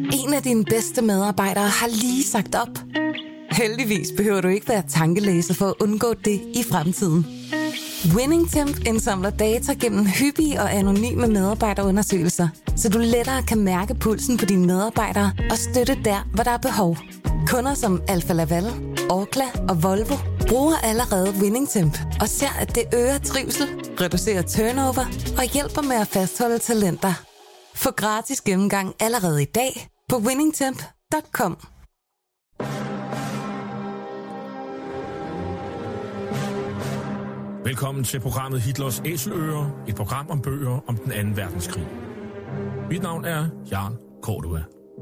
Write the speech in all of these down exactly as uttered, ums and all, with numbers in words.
En af dine bedste medarbejdere har lige sagt op. Heldigvis behøver du ikke være tankelæser for at undgå det i fremtiden. WinningTemp indsamler data gennem hyppige og anonyme medarbejderundersøgelser, så du lettere kan mærke pulsen på dine medarbejdere og støtte der, hvor der er behov. Kunder som Alfa Laval, Orkla og Volvo bruger allerede WinningTemp og ser, at det øger trivsel, reducerer turnover og hjælper med at fastholde talenter. Få gratis gennemgang allerede i dag på winningtemp punktum com. Velkommen til programmet Hitlers Æseløer, et program om bøger om den anden verdenskrig. Mit navn er Jarl Cordua.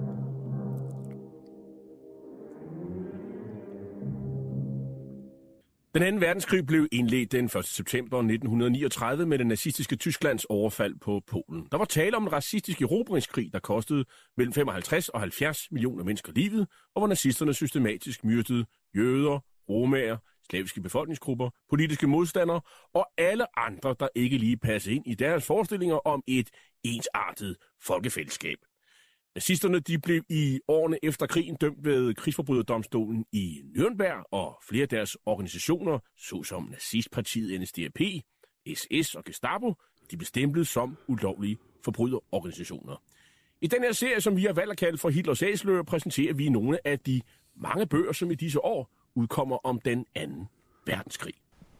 Den anden verdenskrig blev indledt den første september nitten niogtredive med det nazistiske Tysklands overfald på Polen. Der var tale om en racistisk erobringskrig, der kostede mellem femoghalvtreds og halvfjerds millioner mennesker livet, og hvor nazisterne systematisk myrdede jøder, romaer, slaviske befolkningsgrupper, politiske modstandere og alle andre, der ikke lige passede ind i deres forestillinger om et ensartet folkefællesskab. Nazisterne de blev i årene efter krigen dømt ved krigsforbryderdomstolen i Nürnberg, og flere af deres organisationer, såsom nazistpartiet N S D A P, S S og Gestapo, de blev stemplet som ulovlige forbryderorganisationer. I den her serie, som vi har valgt at kalde for Hitlers Æseløer, præsenterer vi nogle af de mange bøger, som i disse år udkommer om den anden verdenskrig.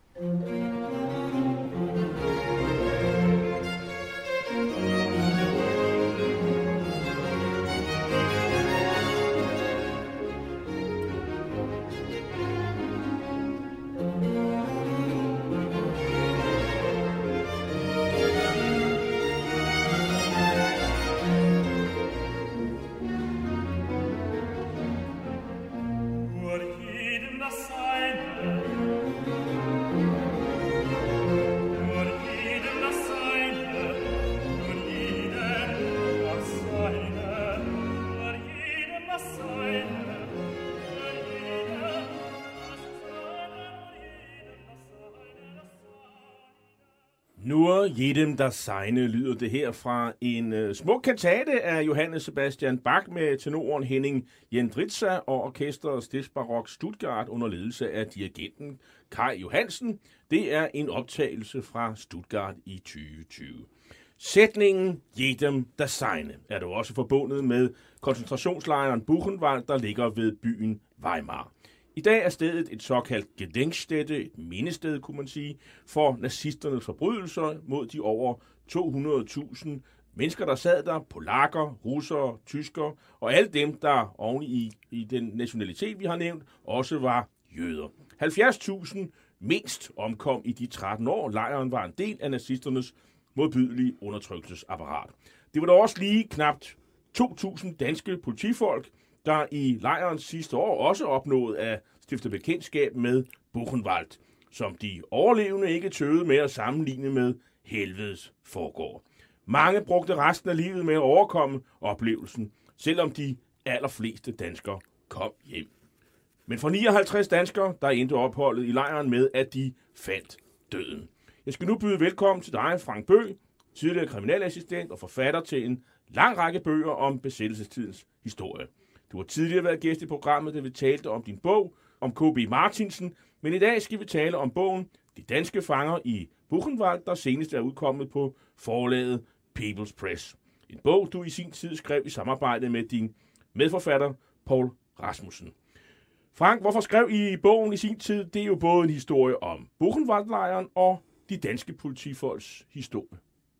Nur jedem das seine lyder det her fra en uh, smuk kantate af Johannes Sebastian Bach med tenoren Henning Jendritsa og orkestret Stiftsbarok Stuttgart under ledelse af dirigenten Kai Johansen. Det er en optagelse fra Stuttgart i tyve tyve. Sætningen jedem das seine er dog også forbundet med koncentrationslejren Buchenwald, der ligger ved byen Weimar. I dag er stedet et såkaldt gedenkstätte, et mindested, kunne man sige, for nazisternes forbrydelser mod de over to hundrede tusind mennesker, der sad der, polakker, russere, tyskere og alle dem, der oven i, i den nationalitet, vi har nævnt, også var jøder. halvfjerds tusind mindst omkom i de tretten år. Lejren var en del af nazisternes modbydelige undertrykkelsesapparat. Det var da også lige knapt to tusind danske politifolk, der i lejrens sidste år også opnåede at stifte bekendtskab med Buchenwald, som de overlevende ikke tøvede med at sammenligne med helvedes forgård. Mange brugte resten af livet med at overkomme oplevelsen, selvom de allerfleste danskere kom hjem. Men for nioghalvtreds danskere, der endte opholdet i lejren med, at de fandt døden. Jeg skal nu byde velkommen til dig, Frank Bøgh, tidligere kriminalassistent og forfatter til en lang række bøger om besættelsestidens historie. Du har tidligere været gæst i programmet, da vi talte om din bog om K B Martinsen, men i dag skal vi tale om bogen De danske fanger i Buchenwald, der senest er udkommet på forlaget People's Press. En bog, du i sin tid skrev i samarbejde med din medforfatter, Poul Rasmussen. Frank, hvorfor skrev I bogen i sin tid? Det er jo både en historie om Buchenwald-lejren og de danske politifolks historie,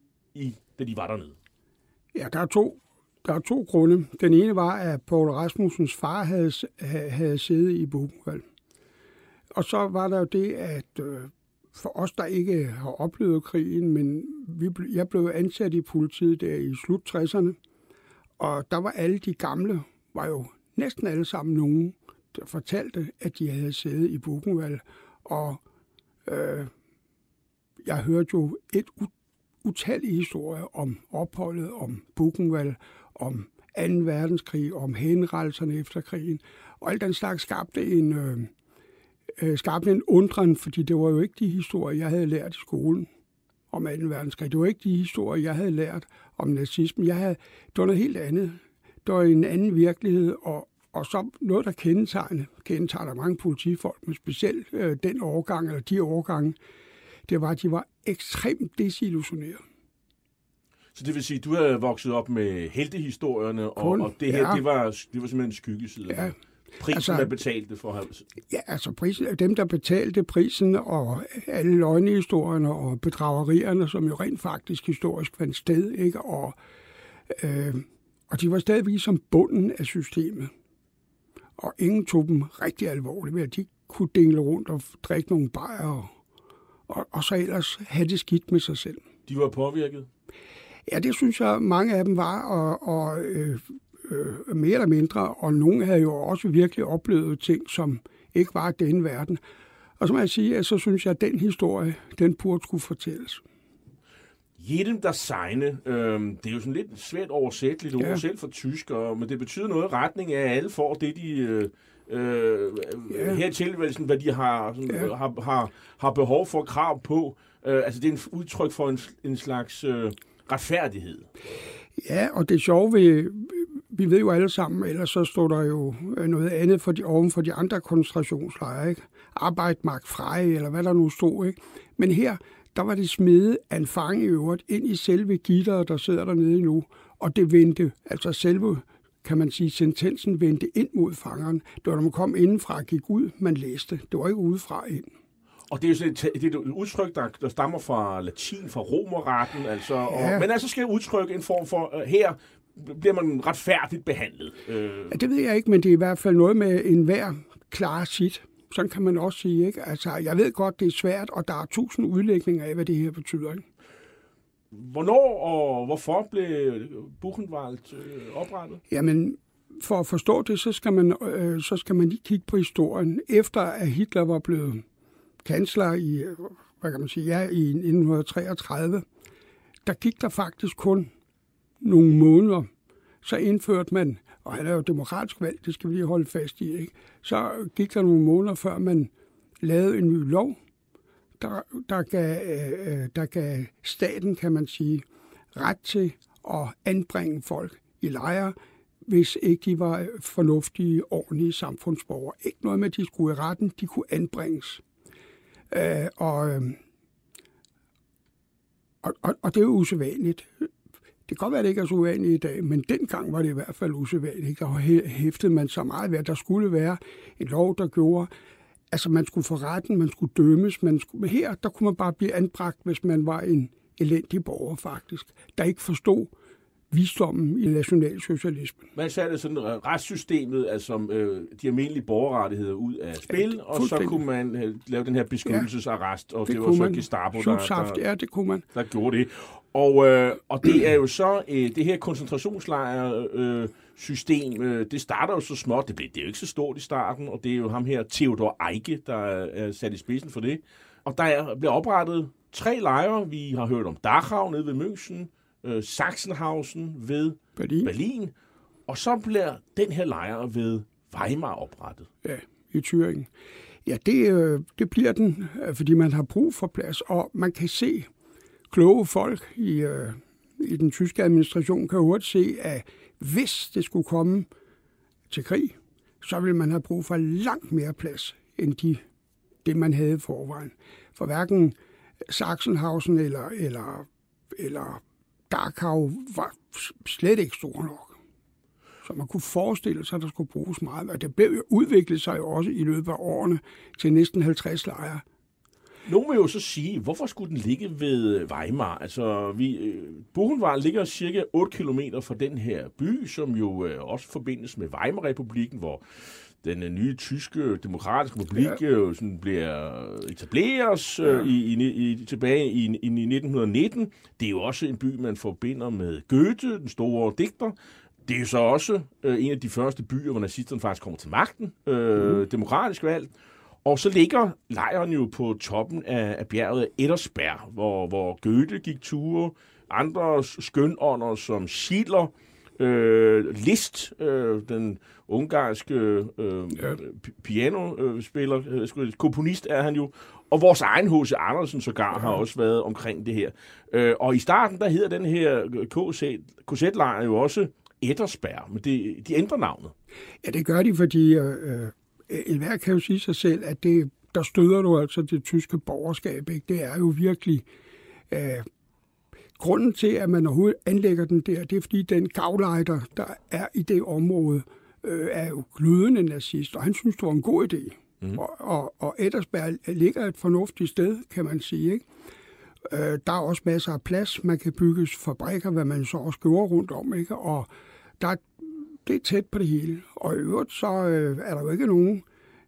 i, da de var dernede. Ja, der er to. Der er to grunde. Den ene var, at Poul Rasmussens far havde, havde siddet i Buchenwald. Og så var der jo det, at øh, for os, der ikke har oplevet krigen, men vi, jeg blev ansat i politiet der i slut tresserne, og der var alle de gamle, var jo næsten alle sammen nogen, der fortalte, at de havde siddet i Buchenwald. Og øh, jeg hørte jo et utallige historier om opholdet, om Buchenwald, om anden verdenskrig, om henrettelserne efter krigen. Og alt den slags skabte en, øh, skabte en undren, fordi det var jo ikke de historier, jeg havde lært i skolen om anden verdenskrig. Det var ikke de historier, jeg havde lært om nazismen. Jeg havde, det var noget helt andet. det var en anden virkelighed, og, og så noget, der kendetegner, kendetegner mange politifolk, men specielt øh, den årgang, eller de årgange, det var, at de var ekstremt desillusioneret. Så det vil sige, at du er vokset op med heltehistorierne, og, Kun, og det her, ja. det, var, det var simpelthen en skyggeside. Ja. Prisen, Altså, man betalte for at have... Ja, altså prisen, dem, der betalte prisen, og alle løgnehistorierne og bedragerierne, som jo rent faktisk historisk fandt sted, ikke? Og, øh, og de var stadigvæk som bunden af systemet. Og ingen tog dem rigtig alvorligt, ved at de kunne dingle rundt og drikke nogle bajer, og, og, og så ellers have det skidt med sig selv. De var påvirket? Ja, det synes jeg, mange af dem var, og, og øh, øh, mere eller mindre, og nogle havde jo også virkelig oplevet ting, som ikke var den verden. Og så må jeg sige, at så synes jeg, at den historie, den burde skulle fortælles. Jedem der segne, øh, det er jo sådan lidt svært oversætteligt ord, Ja. selv for tyskere, men det betyder noget i retning af, at alle får det, de øh, øh, Ja. her i tilværelsen, hvad de har, sådan, Ja. har, har, har behov for, krav på. Øh, altså det er en udtryk for en, en slags øh, retfærdighed. Ja, og det sjove ved, vi ved jo alle sammen, ellers så stod der jo noget andet for de, oven for de andre koncentrationslejre, ikke? Arbejde, magt, freje, eller hvad der nu stod, ikke? Men her, der var det smedet af en fange i øvrigt ind i selve gitteret, der sidder dernede nu, og det vendte, altså selve, kan man sige, sentensen vendte ind mod fangeren. Det var, når man kom indenfra og gik ud, man læste. Det var ikke udefra ind. Og det er jo sådan et, det er et udtryk, der, der stammer fra latin, fra romerretten, altså, Ja. og, men altså skal udtrykke en form for, uh, her bliver man retfærdigt behandlet. Uh, Ja, det ved jeg ikke, men det er i hvert fald noget med en hver klar sit. Sådan kan man også sige, ikke? Altså, jeg ved godt, det er svært, og der er tusind udlægninger af, hvad det her betyder, ikke? Hvornår og hvorfor blev Buchenwald øh, oprettet? Jamen, for at forstå det, så skal man, øh, så skal man lige kigge på historien. Efter at Hitler var blevet kansler i, hvad kan man sige, ja, i nitten treogtredive, der gik der faktisk kun nogle måneder. Så indførte man, og han er jo demokratisk valg, det skal vi lige holde fast i, ikke? Så gik der nogle måneder, før man lavede en ny lov, der, der, gav, øh, der gav staten, kan man sige, ret til at anbringe folk i lejre, hvis ikke de var fornuftige, ordentlige samfundsborgere. Ikke noget med, at de skulle i retten, de kunne anbringes. Øh, og, øh, og, og, og det er jo usædvanligt. Det kan godt være, at det ikke er så uvanligt i dag, men dengang var det i hvert fald usædvanligt. Der hæftede man så meget ved, at der skulle være en lov, der gjorde, altså man skulle få retten, man skulle dømmes, man skulle, men her, der kunne man bare blive anbragt, hvis man var en elendig borger faktisk, der ikke forstod visdommen i nationalsocialismen. Man satte sådan retssystemet, altså øh, de almindelige borgerrettigheder ud af spil, ja, og så kunne man øh, lave den her beskyttelsesarrest, og det, det var så man. Gestapo, der, der, ja, det kunne man. der gjorde det. Og, øh, og det er jo så, øh, det her koncentrationslejre øh, system, øh, det starter jo så småt, det, blev, det er jo ikke så stort i starten, og det er jo ham her, Theodor Eicke, der er sat i spidsen for det. Og der er, bliver oprettet tre lejre, vi har hørt om Dachau nede ved München, øh, Sachsenhausen ved Berlin. Berlin, og så bliver den her lejr ved Weimar oprettet. Ja, i Thüringen. Ja, det, øh, det bliver den, fordi man har brug for plads, og man kan se, kloge folk i, øh, i den tyske administration kan hurtigt se, at hvis det skulle komme til krig, så ville man have brug for langt mere plads, end de, det man havde i forvejen. For hverken Sachsenhausen eller, eller, eller Dachau var slet ikke stor nok. Så man kunne forestille sig, at der skulle bruges meget. Og det blev udviklet sig jo også i løbet af årene til næsten halvtreds lejre. Nogle vil jo så sige, hvorfor skulle den ligge ved Weimar? Altså, vi, Buchenwald ligger cirka otte kilometer fra den her by, som jo øh, også forbindes med Weimar-republikken, hvor den øh, nye tyske demokratiske republik ja. øh, sådan bliver etableret øh, ja. i, i, i, tilbage i, i, i nitten nitten. Det er jo også en by, man forbinder med Goethe, den store digter. Det er jo så også øh, en af de første byer, hvor nazisterne faktisk kommer til magten, øh, mm. demokratisk valgt. Og så ligger lejren jo på toppen af, af bjerget Edersberg, hvor, hvor Goethe gik ture, andre skønånder som Schiller, øh, Liszt, øh, den ungarske øh, ja. pianospiller, øh, komponist er han jo, og vores egen H C Andersen sågar ja. har også været omkring det her. Øh, og i starten, der hedder den her K Z-lejr jo også Edersberg, men det, de ændrer navnet. Ja, det gør de, fordi øh, enhver kan jo sige sig selv, at det, der støder du altså det tyske borgerskab. Ikke? Det er jo virkelig... Øh, grunden til, at man overhovedet anlægger den der, det er, fordi den gavlejder, der er i det område, øh, er jo glødende nazist, og han synes, det var en god idé. Mm. Og, og, og Edersberg ligger et fornuftigt sted, kan man sige, ikke? Øh, der er også masser af plads, man kan bygge fabrikker, hvad man så også gjorde rundt om, ikke? Og der, det er tæt på det hele. Og i øvrigt, så øh, er der jo ikke nogen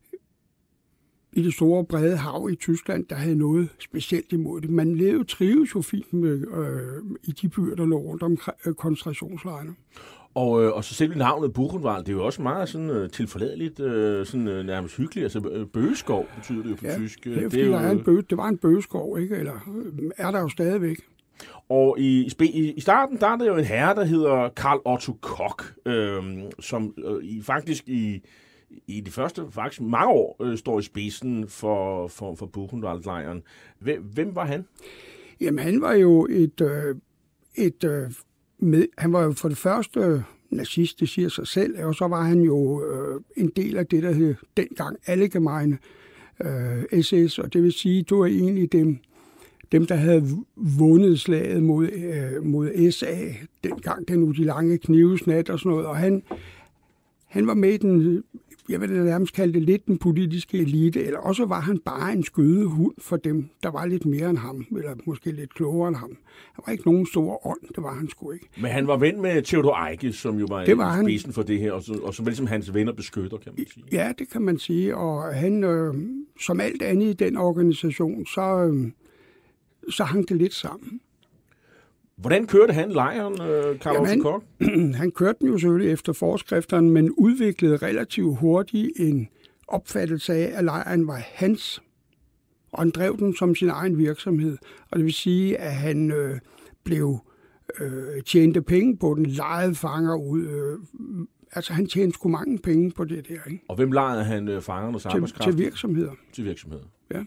i det store, brede hav i Tyskland, der havde noget specielt imod det. Man levede trives jo fint med, øh, i de byer, der lå rundt om øh, koncentrationslejrene. Og, øh, og så selv navnet Buchenwald, det er jo også meget sådan, øh, tilforladeligt, øh, sådan, øh, nærmest hyggeligt. Altså øh, bøgeskov betyder det jo på ja, tysk. Det er, det, er jo, der er en bøge, det var en bøgeskov, ikke? Eller øh, er der jo stadigvæk. Og i, i, i starten, der er der jo en herre, der hedder Karl Otto Koch, øh, som øh, i, faktisk i... i de første faktisk mange år øh, står i spidsen for, for, for Buchenwald-lejren. Hvem, hvem var han? Jamen, han var jo et... Øh, et øh, med, han var jo for det første nazist, det siger sig selv, og så var han jo øh, en del af det, der hed dengang Allgemeine øh, S S, og det vil sige, du er egentlig dem, dem der havde vundet slaget mod, øh, mod S A, dengang den nu de lange knivesnat og sådan noget, og han, han var med i den... Jeg vil nærmest kalde det lidt den politiske elite, eller også var han bare en skødehund for dem, der var lidt mere end ham, eller måske lidt klogere end ham. Han var ikke nogen stor ånd, det var han sgu ikke. Men han var ven med Theodor Eicke, som jo var, var i spidsen for det her, og, og som ligesom hans venner beskytter, kan man sige. Ja, det kan man sige, og han, øh, som alt andet i den organisation, så, øh, så hang det lidt sammen. Hvordan kørte han lejren, Karl Otto Koch? Han kørte den jo selvfølgelig efter forskrifterne, men udviklede relativt hurtigt en opfattelse af, at lejren var hans, og han drev den som sin egen virksomhed. Og det vil sige, at han øh, blev øh, tjente penge på den, lejede fanger ud. Øh, altså, han tjente sgu mange penge på det der, ikke? Og hvem lejede han øh, fangernes arbejdskraft? Til, til virksomheder. Til virksomheder. Ja.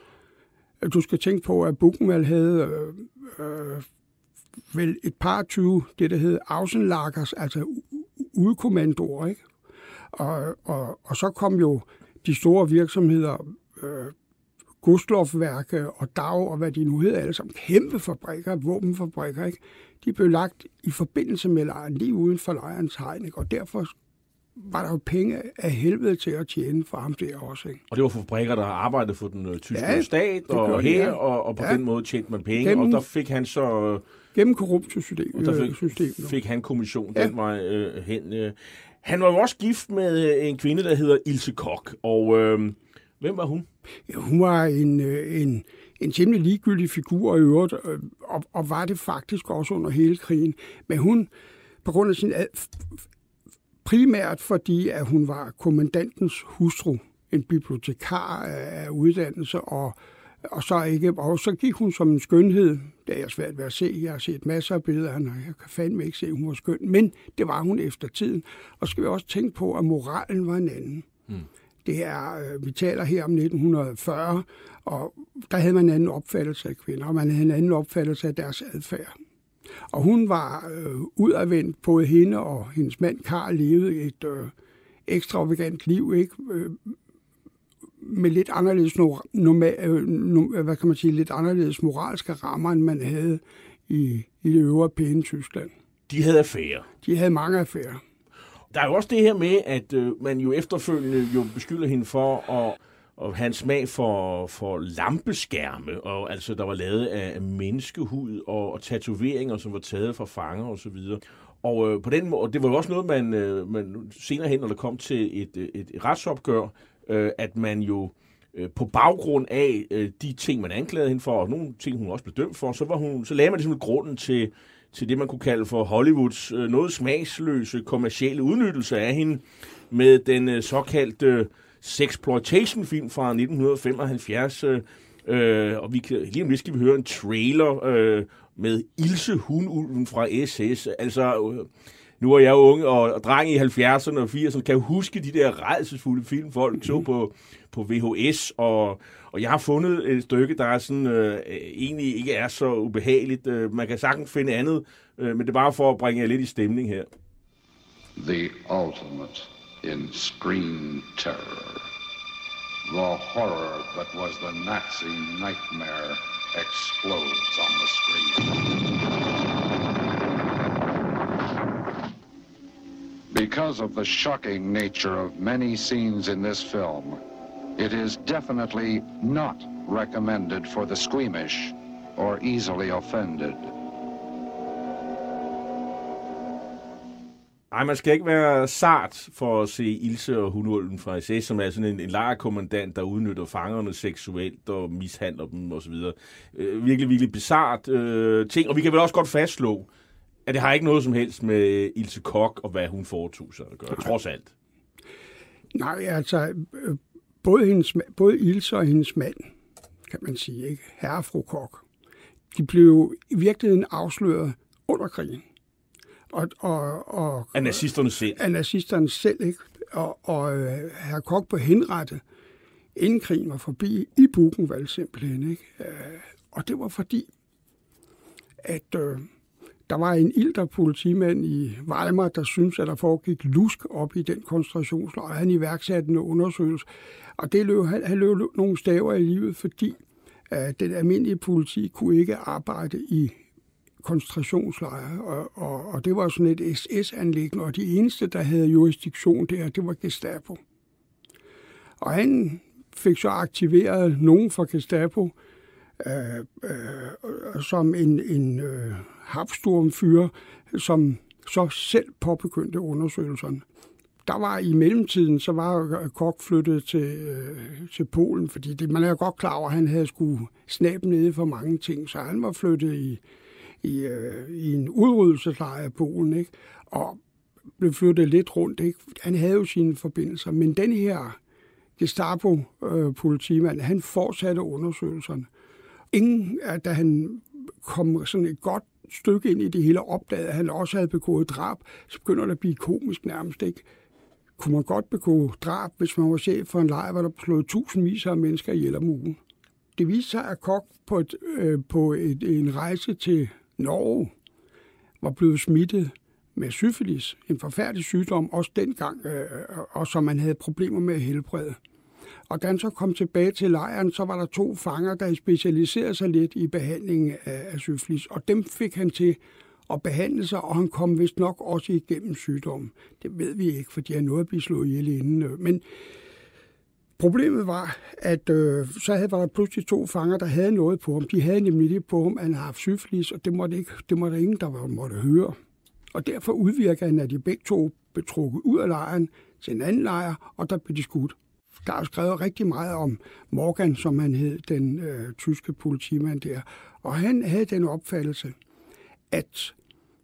Du skal tænke på, at Buchenwald havde... Øh, øh, vel et par tyve, det der hedder Außenlagers, altså udkommandoer, ikke? Og, og, og så kom jo de store virksomheder, øh, Gustloff-værke og Dau, og hvad de nu hedder, alle sammen kæmpe fabrikker, våbenfabrikker, ikke? De blev lagt i forbindelse med lejren, lige uden for lejrens hegn, ikke? Og derfor var der jo penge af helvede til at tjene for ham der også, ikke? Og det var fabrikker, der arbejdede for den uh, tyske ja, stat og her, ja. og, og på ja. den måde tjente man penge, gennem, og der fik han så... Gennem korrupt system. Og der fik, system, fik han kommission ja. den vej øh, hen. Øh. Han var jo også gift med en kvinde, der hedder Ilse Koch, og øh, hvem var hun? Ja, hun var en, en, en temmelig ligegyldig figur i øvrigt, og, og var det faktisk også under hele krigen. Men hun, på grund af sin... Primært fordi, at hun var kommandantens hustru, en bibliotekar af uddannelse, og, og, så ikke, og så gik hun som en skønhed. Det er svært ved at se. Jeg har set masser af billeder, og jeg kan fandme ikke se, at hun var skøn. Men det var hun efter tiden. Og skal vi også tænke på, at moralen var en anden. Mm. Det er, vi taler her om nitten fyrre, og der havde man en anden opfattelse af kvinder, og man havde en anden opfattelse af deres adfærd. Og hun var øh, udadvendt, både hende og hendes mand Karl levede et øh, ekstravagant liv, ikke? Øh, med lidt anderledes, normal, øh, no, hvad kan man sige, lidt anderledes moralske rammer, end man havde i, i det øvre pæne Tyskland. De havde affærer. De havde mange affærer. Der er jo også det her med, at øh, man jo efterfølgende jo beskylder hende for at og hans smag for, for lampeskærme, og altså der var lavet af menneskehud og, og tatoveringer, som var taget fra fanger og så videre. Og øh, på den måde, det var jo også noget, man, øh, man senere hen, når der kom til et, et, et retsopgør, øh, at man jo øh, på baggrund af øh, de ting, man anklagede hende for, og nogle ting, hun også blev dømt for, så, var hun, så lagde man ligesom grunden til, til det, man kunne kalde for Hollywoods øh, noget smagsløse kommercielle udnyttelse af hende med den øh, såkaldte sexploitation-film fra nitten femoghalvfjerds, øh, og vi kan, lige om lidt skal vi høre en trailer øh, med Ilse Hunulven fra S S. Altså, øh, nu er jeg unge og, og dreng i halvfjerdserne og firserne, kan jeg huske de der rædselsfulde film, folk så på, på V H S, og, og jeg har fundet et stykke, der er sådan, øh, egentlig ikke er så ubehageligt. Man kan sagtens finde andet, øh, men det er bare for at bringe jer lidt i stemning her. the ultimate in screen terror. The horror that was the Nazi nightmare explodes on the screen. Because of the shocking nature of many scenes in this film, it is definitely not recommended for the squeamish or easily offended. Ej, man skal ikke være sart for at se Ilse og Hunulven fra S S, som er sådan en, en lejrkommandant, der udnytter fangerne seksuelt og mishandler dem osv. Øh, virkelig, virkelig bizart øh, ting. Og vi kan vel også godt fastslå, at det har ikke noget som helst med Ilse Koch og hvad hun foretog sig at gøre, Nej. trods alt. Nej, altså, både, hendes, både Ilse og hendes mand, kan man sige, ikke? Herre og fru Koch, de blev i virkeligheden afsløret under krigen. Og, og, og, af nazisterne selv. Af nazisterne selv, ikke? Og, og øh, herre Koch blev henrettet, inden krigen var forbi, i Buchenwald simpelthen, ikke? Øh, og det var fordi, at øh, der var en ilter politimand i Weimar, der syntes, at der foregik lusk op i den koncentrationslejr, og han iværksatte en undersøgelse. Og det løb, han, han løb nogle staver i livet, fordi øh, den almindelige politi kunne ikke arbejde i koncentrationslejre, og, og, og det var sådan et S S-anliggende, og de eneste, der havde jurisdiktion der, det var Gestapo. Og han fik så aktiveret nogen fra Gestapo, øh, øh, som en, en øh, Habsturmfyrer, som så selv påbegyndte undersøgelserne. Der var i mellemtiden, så var Koch flyttet til, øh, til Polen, fordi det, man er godt klar over, at han havde skulle snabe nede for mange ting, så han var flyttet i I, øh, i en udryddelseslejr af Polen, ikke? Og blev flyttet lidt rundt, ikke? Han havde jo sine forbindelser, men den her Gestapo-politimand, øh, han fortsatte undersøgelserne. Ingen, da han kom sådan et godt stykke ind i det hele, opdagede, at han også havde begået drab, så begynder det at blive komisk nærmest, ikke? Kunne man godt begå drab, hvis man var chef for en lejr, hvor der slået tusindvis af mennesker ihjel om ugen? Det viste sig, at Koch på, et, øh, på et, en rejse til Norge var blevet smittet med syfilis, en forfærdelig sygdom, også dengang, øh, og som man havde problemer med at helbrede. Og da han så kom tilbage til lejren, så var der to fanger, der specialiserede sig lidt i behandlingen af, af syfilis, og dem fik han til at behandle sig, og han kom vist nok også igennem sygdommen. Det ved vi ikke, for de har noget at blive slået ihjel inden. Men problemet var, at øh, så havde, var der pludselig to fanger, der havde noget på ham. De havde nemlig det på ham, at han havde haft syfilis, og det måtte, ikke, det måtte ingen, der var, måtte høre. Og derfor udvirker han, at de begge to blev trukket ud af lejren til en anden lejr, og der blev de skudt. Der er skrevet rigtig meget om Morgan, som han hed, den øh, tyske politimand der. Og han havde den opfattelse, at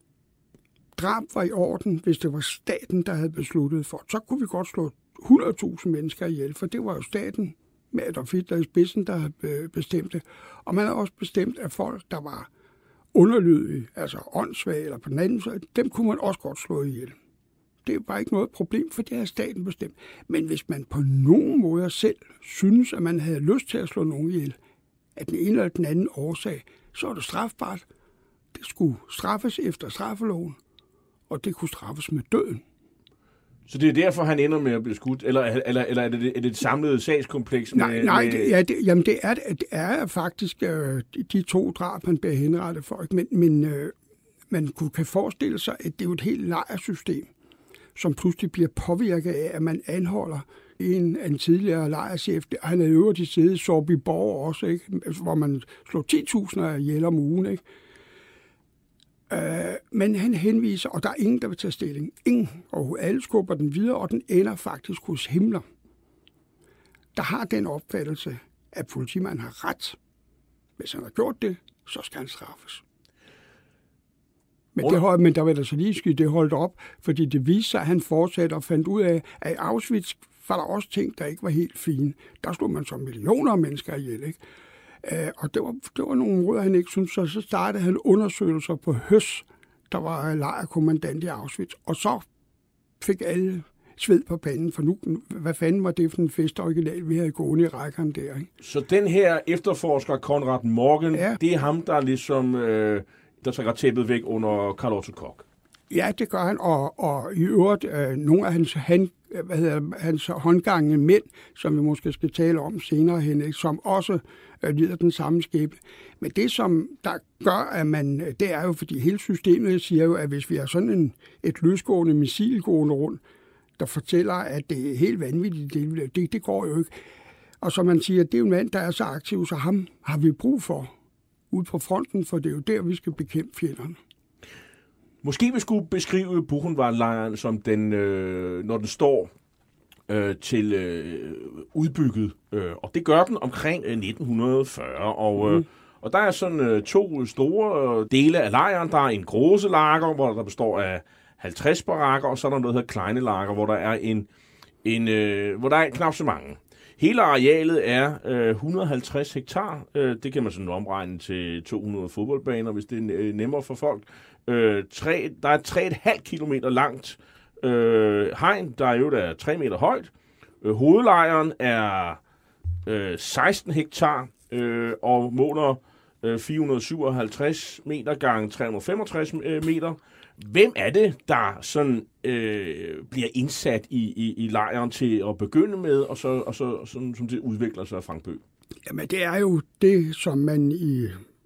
drab var i orden, hvis det var staten, der havde besluttet for. Så kunne vi godt slå hundrede tusind mennesker ihjel, for det var jo staten med Adolf Hitler i spidsen, der havde bestemt det. Og man havde også bestemt, at folk, der var underlydige, altså åndssvage eller på den anden side, dem kunne man også godt slå ihjel. Det var ikke noget problem, for det havde staten bestemt. Men hvis man på nogen måde selv synes, at man havde lyst til at slå nogen ihjel, af den ene eller den anden årsag, så var det strafbart. Det skulle straffes efter straffeloven, og det kunne straffes med døden. Så det er derfor, han ender med at blive skudt? Eller, eller, eller er, det, er det et samlet sagskompleks? Med, nej, nej med... Det, ja, det, jamen det er, det er faktisk øh, de to drab, han bliver henrettet for. Men, men øh, man kunne, kan forestille sig, at det er jo et helt lejrsystem, som pludselig bliver påvirket af, at man anholder en, en tidligere lejrchef. Han er øvrigt i side i Sorbyborg også, ikke? Hvor man slår ti tusinder ihjel om ugen, ikke? Uh, men han henviser, og der er ingen, der vil tage stilling. Ingen. Og alle skubber den videre, og den ender faktisk hos Himmler. Der har den opfattelse, at politimanden har ret. Hvis han har gjort det, så skal han straffes. Men, det hold, men der vil der så lige ske, det holdt op, fordi det viste sig, at han fortsatte og fandt ud af, at i Auschwitz var der også ting, der ikke var helt fine. Der slog man så millioner af mennesker ihjel, ikke? Uh, og det var, det var nogle måder, han ikke syntes, så, så startede han undersøgelser på Høs, der var lejrkommandant i Auschwitz, og så fik alle sved på panden, for nu, hvad fanden var det for en festoriginal, vi havde gående i rækkerne der, ikke? Så den her efterforsker, Konrad Morgan, ja. Det er ham, der ligesom, øh, der trækker tæppet væk under Carl Otto Koch? Ja, det gør han, og, og i øvrigt øh, nogle af hans, han, hvad hedder, hans håndgangende mænd, som vi måske skal tale om senere hen, ikke, som også øh, lider den samme skæbne. Men det, som der gør, at man, det er jo, fordi hele systemet siger jo, at hvis vi har sådan en, et løsgående missil gående rundt, der fortæller, at det er helt vanvittigt, det, det, det går jo ikke. Og så man siger, at det er jo en mand, der er så aktiv, så ham har vi brug for ude på fronten, for det er jo der, vi skal bekæmpe fjenderne. Måske vi skulle beskrive Buchenwald-lejren som den, øh, når den står øh, til øh, udbygget, øh, og det gør den omkring øh, nitten fyrre, og, øh, mm. og der er sådan øh, to store dele af lejren. Der er en Große-lager, hvor der består af halvtreds barakker, og så er der noget, der hedder Kleine-lager, hvor der er en, en øh, hvor der er knap så mange. Hele arealet er øh, et hundrede og halvtreds hektar. Øh, det kan man sådan omregne til to hundrede fodboldbaner, hvis det er øh, nemmere for folk. Øh, tre, der er tre komma fem kilometer langt øh, hegn, der er jo der er tre meter højt. Øh, hovedlejren er øh, seksten hektar øh, og måler øh, fire hundrede syvoghalvtreds meter gange tre hundrede femogtres meter. Hvem er det, der sådan øh, bliver indsat i, i, i lejren til at begynde med, og så, og så sådan, som det udvikler sig af Frank Bøe? Jamen, det er jo det, som man i,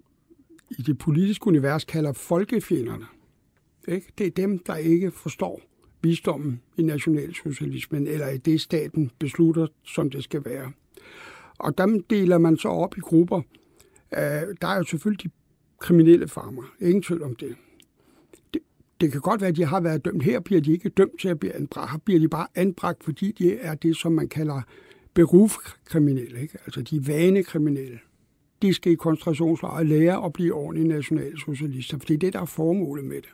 i det politiske univers kalder folkefjenderne. Ikke? Det er dem, der ikke forstår visdommen i nationalsocialismen, eller i det, staten beslutter, som det skal være. Og dem deler man så op i grupper. Uh, der er jo selvfølgelig de kriminelle farmer. Ingen tvivl om det. Det kan godt være, at de har været dømt. Her bliver de ikke dømt til at blive anbragt. Her bliver de bare anbragt, fordi de er det, som man kalder berufskriminelle, ikke? Altså de vanekriminelle. De skal i koncentrationslejre lære at blive ordentlige nationalsocialister, fordi det er det, der er formålet med det.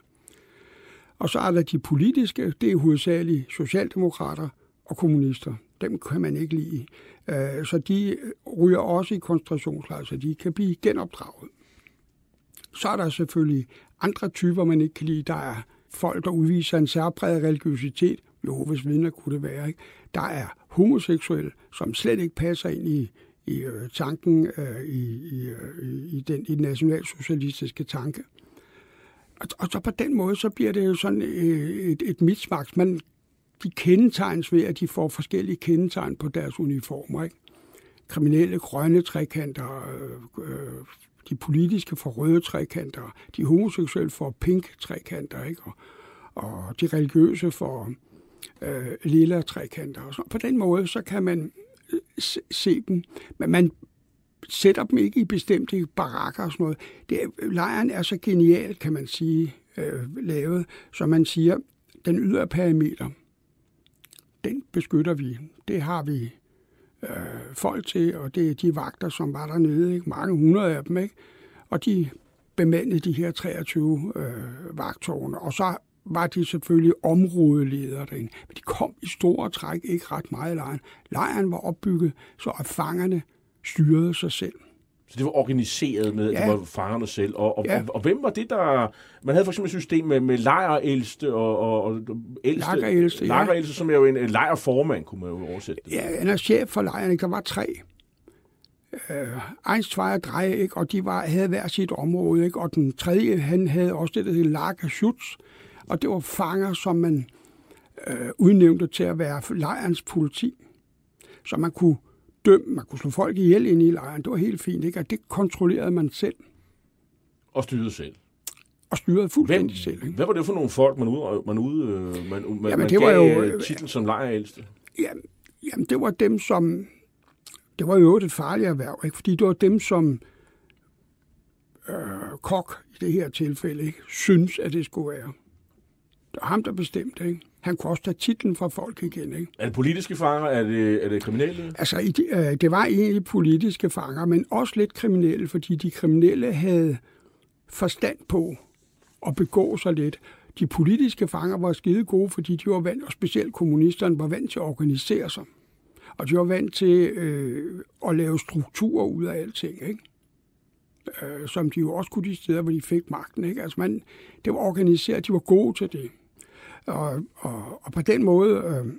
Og så er der de politiske, det er hovedsageligt socialdemokrater og kommunister. Dem kan man ikke lide. Så de ryger også i koncentrationslejre, så de kan blive genopdraget. Så er der selvfølgelig andre typer, man ikke kan lide. Der er folk, der udviser en særpræget religiøsitet. Jo, hvis vidner kunne det være. Ikke? Der er homoseksuelle, som slet ikke passer ind i, i øh, tanken, øh, i, i, øh, i, den, i den nationalsocialistiske tanke. Og, og så på den måde, så bliver det jo sådan øh, et, et mismaks. Man, de kendetegnes ved, at de får forskellige kendetegn på deres uniformer. Ikke? Kriminelle grønne trekanter, øh, øh, de politiske får røde trekanter, de homoseksuelle får pink trekanter, ikke? Og, og de religiøse får øh, lilla trekanter. Og så. På den måde, så kan man se, se dem, men man sætter dem ikke i bestemte barakker og sådan noget. Det, lejren er så genial, kan man sige, øh, lavet, så man siger, den ydre perimeter, den beskytter vi. Det har vi øh, folk til, og det er de vagter, som var dernede, ikke? Mange hundrede af dem, ikke? Og de bemandede de her treogtyve øh, vagtårne, og så var de selvfølgelig områdeledere derinde. Men de kom i store træk ikke ret meget i lejren. Lejren var opbygget, så at fangerne styrede sig selv. Så det var organiseret med, ja. Det var fangerne selv. Og, og, ja. og, og hvem var det, der... Man havde for eksempel et system med, med lejreældste og, og, og ældste... Lejreældste, ja. Lejreældste, som er jo en, en lejreformand, kunne man jo oversætte det. Ja, han er chef for lejren, ikke? Der var tre. Uh, Eins, zwei og drei, ikke? Og de var, havde hver sit område, ikke? Og den tredje, han havde også det, der hed Lagerschutz. Og det var fanger, som man uh, udnævnte til at være lejrens politi. Så man kunne dømme, man kunne slå folk ihjel inde i lejren. Det var helt fint, ikke? Og det kontrollerede man selv. Og styrede selv. Og styrede fuldstændig Hvem, selv, ikke? Hvad var det for nogle folk, man, ud, man, ud, man, man, jamen, man det gav var jo, titlen som lejreældste? Jamen, jamen, det var dem, som... Det var jo et farligt erhverv, ikke? Fordi det var dem, som øh, Koch i det her tilfælde ikke synes, at det skulle være. Det var ham, der bestemte, ikke? Han kunne også tage titlen fra folk igen, ikke? Er det politiske fanger? Er det, er det kriminelle? Altså, øh, det var egentlig politiske fanger, men også lidt kriminelle, fordi de kriminelle havde forstand på at begå sig lidt. De politiske fanger var skide gode, fordi de var vant, og specielt kommunisterne var vant til at organisere sig. Og de var vant til øh, at lave strukturer ud af alting, ikke? Øh, som de jo også kunne de steder, hvor de fik magten, ikke? Altså man, det var organiseret, de var gode til det. Og, og, og på den måde, øh,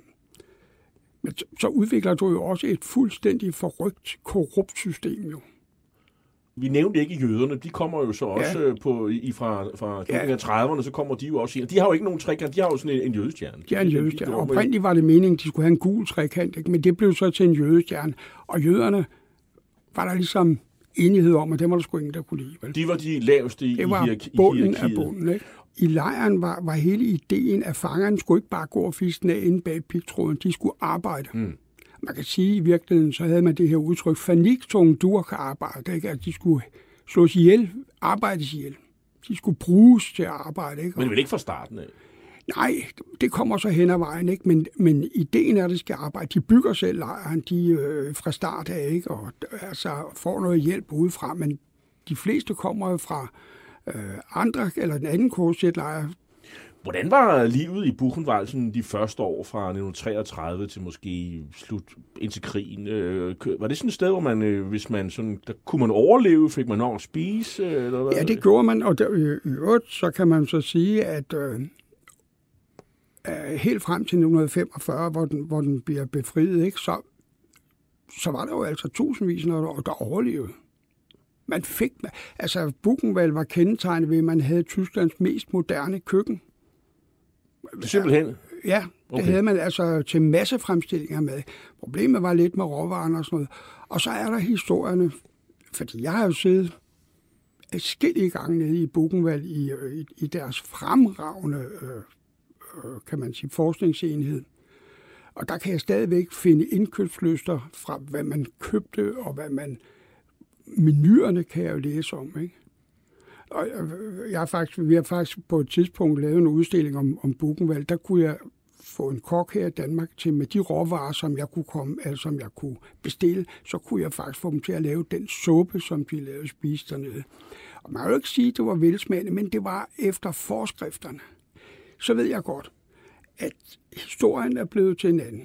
så udvikler du jo også et fuldstændig forrygt, korrupt system jo. vi nævnte ikke jøderne, de kommer jo så også Ja. på, i, fra, fra Ja. trediverne, så kommer de jo også ind. De har jo ikke nogen trekant, de har jo sådan en, en jødestjerne. Det er en jødestjerne. Oprindeligt var det meningen, de skulle have en gul trekant, ikke? Men det blev så til en jødestjerne. Og jøderne var der ligesom enighed om, at dem var der sgu ingen, der kunne lide. Vel? De var de laveste i, Det var hierarki- i bunden af hierarkiet. bunden. Ikke? I lejren var, var hele ideen, at fangerne skulle ikke bare gå og fiske af inde bag pigtråden. De skulle arbejde. Mm. Man kan sige, at i virkeligheden, så havde man det her udtryk, faniktunge duer kan arbejde. Ikke? At de skulle slås ihjel, arbejdes ihjel. De skulle bruges til at arbejde. Ikke? Men vel ikke fra starten af? Nej, det kommer så hen ad vejen, ikke? Men, men ideen er, at de skal arbejde. De bygger selv lejren de, øh, fra start af, ikke? Og altså, får noget hjælp udefra, men de fleste kommer jo fra øh, andre eller den anden K Z-lejr. Hvordan var livet i Buchenwald sådan de første år fra nitten treogtredive til måske slut indtil krigen? Øh, var det sådan et sted, hvor man, øh, hvis man sådan, der kunne man overleve, fik man nok at spise? Øh, eller hvad? Ja, det gjorde man, og der, i øvrigt, så kan man så sige, at øh, helt frem til nitten femogfyrre, hvor den, hvor den bliver befriet, ikke, så, så var der jo altså tusindvis, der, der overlevede. Man fik, altså Buchenwald var kendetegnet ved, at man havde Tysklands mest moderne køkken. Simpelthen? Ja, det Okay. havde man altså til massefremstillinger med. Problemet var lidt med råvarerne og sådan noget. Og så er der historierne, fordi jeg har jo siddet adskillige gange nede i Buchenwald i, i, i deres fremragende, øh, kan man sige, forskningsenhed. Og der kan jeg stadigvæk finde indkøbslyster fra, hvad man købte, og hvad man... Menuerne kan jeg jo læse om, ikke? Og jeg har faktisk, vi har faktisk på et tidspunkt lavet en udstilling om, om Buchenwald. Der kunne jeg få en kok her i Danmark til, med de råvarer, som jeg kunne komme, altså, som jeg kunne bestille, så kunne jeg faktisk få dem til at lave den suppe, som de lavede spise dernede. Og man kan jo ikke sige, at det var velsmagende, men det var efter forskrifterne. Så ved jeg godt, at historien er blevet til en anden.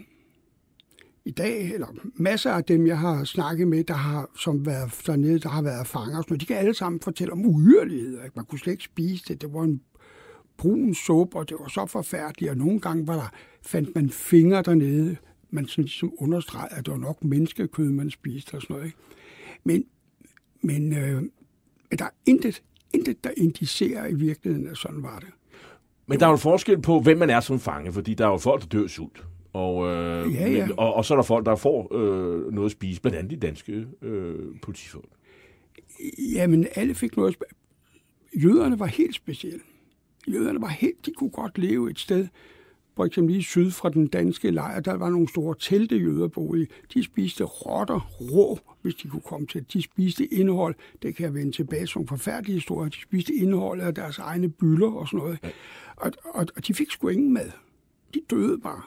I dag, eller masser af dem, jeg har snakket med, der har som været dernede, der har været fanger, så de kan alle sammen fortælle om uhyrligheder. Man kunne slet ikke spise det. Det var en brun suppe, og det var så forfærdeligt. Og nogle gange var der, fandt man fingre dernede. Man sådan ligesom understregede, at det var nok menneskekød, man spiste og sådan noget. Ikke? Men, men øh, der er intet, intet, der indicerer i virkeligheden, at sådan var det. Men der er jo forskel på, hvem man er som fange, fordi der er jo folk, der dør sult. Og, øh, Ja, ja. Men, og, og så er der folk, der får øh, noget at spise, blandt andet de danske øh, politifolk. Jamen, alle fik noget. Jøderne var helt specielle. Jøderne var helt, de kunne godt leve et sted, for eksempel lige syd fra den danske lejr, der var nogle store telte jøder boede i. De spiste rotter rå, hvis de kunne komme til. De spiste indhold, det kan jeg vende tilbage som forfærdelige historier, de spiste indhold af deres egne byller og sådan noget. Og, og, og de fik sgu ingen mad. De døde bare.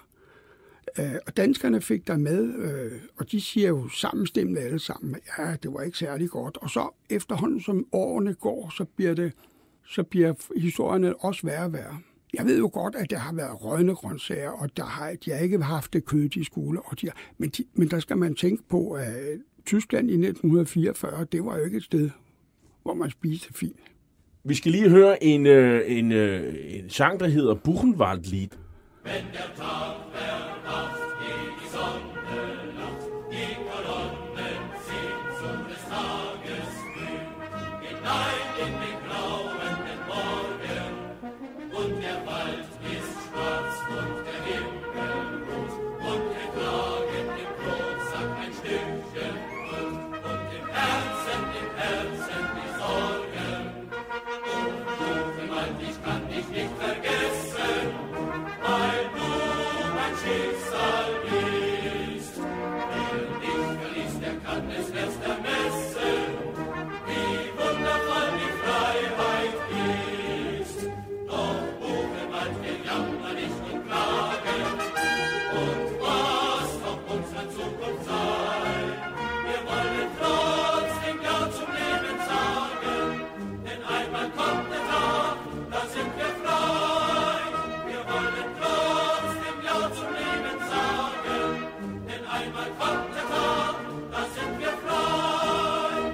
Og danskerne fik der med, og de siger jo sammenstemmende alle sammen, ja, det var ikke særlig godt. Og så efterhånden, som årene går, så bliver, det, så bliver historierne også værre og værre. Jeg ved jo godt, at der har været rådne grøntsager, og der har, de har ikke haft det kød i skole. Og de har, men, de, men der skal man tænke på, at Tyskland i nitten fireogfyrre, det var jo ikke et sted, hvor man spiste fint. Vi skal lige høre en, øh, en, øh, en sang, der hedder Buchenwald-Lied. Wenn der Tag verwacht, geht die Sonne lacht, die Kolonnen ziehen zu des Tages früh, hinein in den grauenden Morgen, und der Wald ist schwarz und der Himmel rot, und kein Klagen im Brotsack ein Stückchen Brot, und im Herzen, im Herzen die Sorgen. Und Buchenwald, ich kann dich nicht vergessen, weil du mein Schicksal bist. Wer dich verließ, der kann es erst ermessen, wie wundervoll die Freiheit ist. Doch Buchenwald, wir jammern nicht und klagen, und was auch unsere Zukunft sei, wir wollen trotzdem Ja zum Leben sagen, denn einmal kommt der Tag, da sind wir frei. Wir wollen trotzdem Ja zum Leben sagen, denn einmal kommt der Tag, da sind wir frei.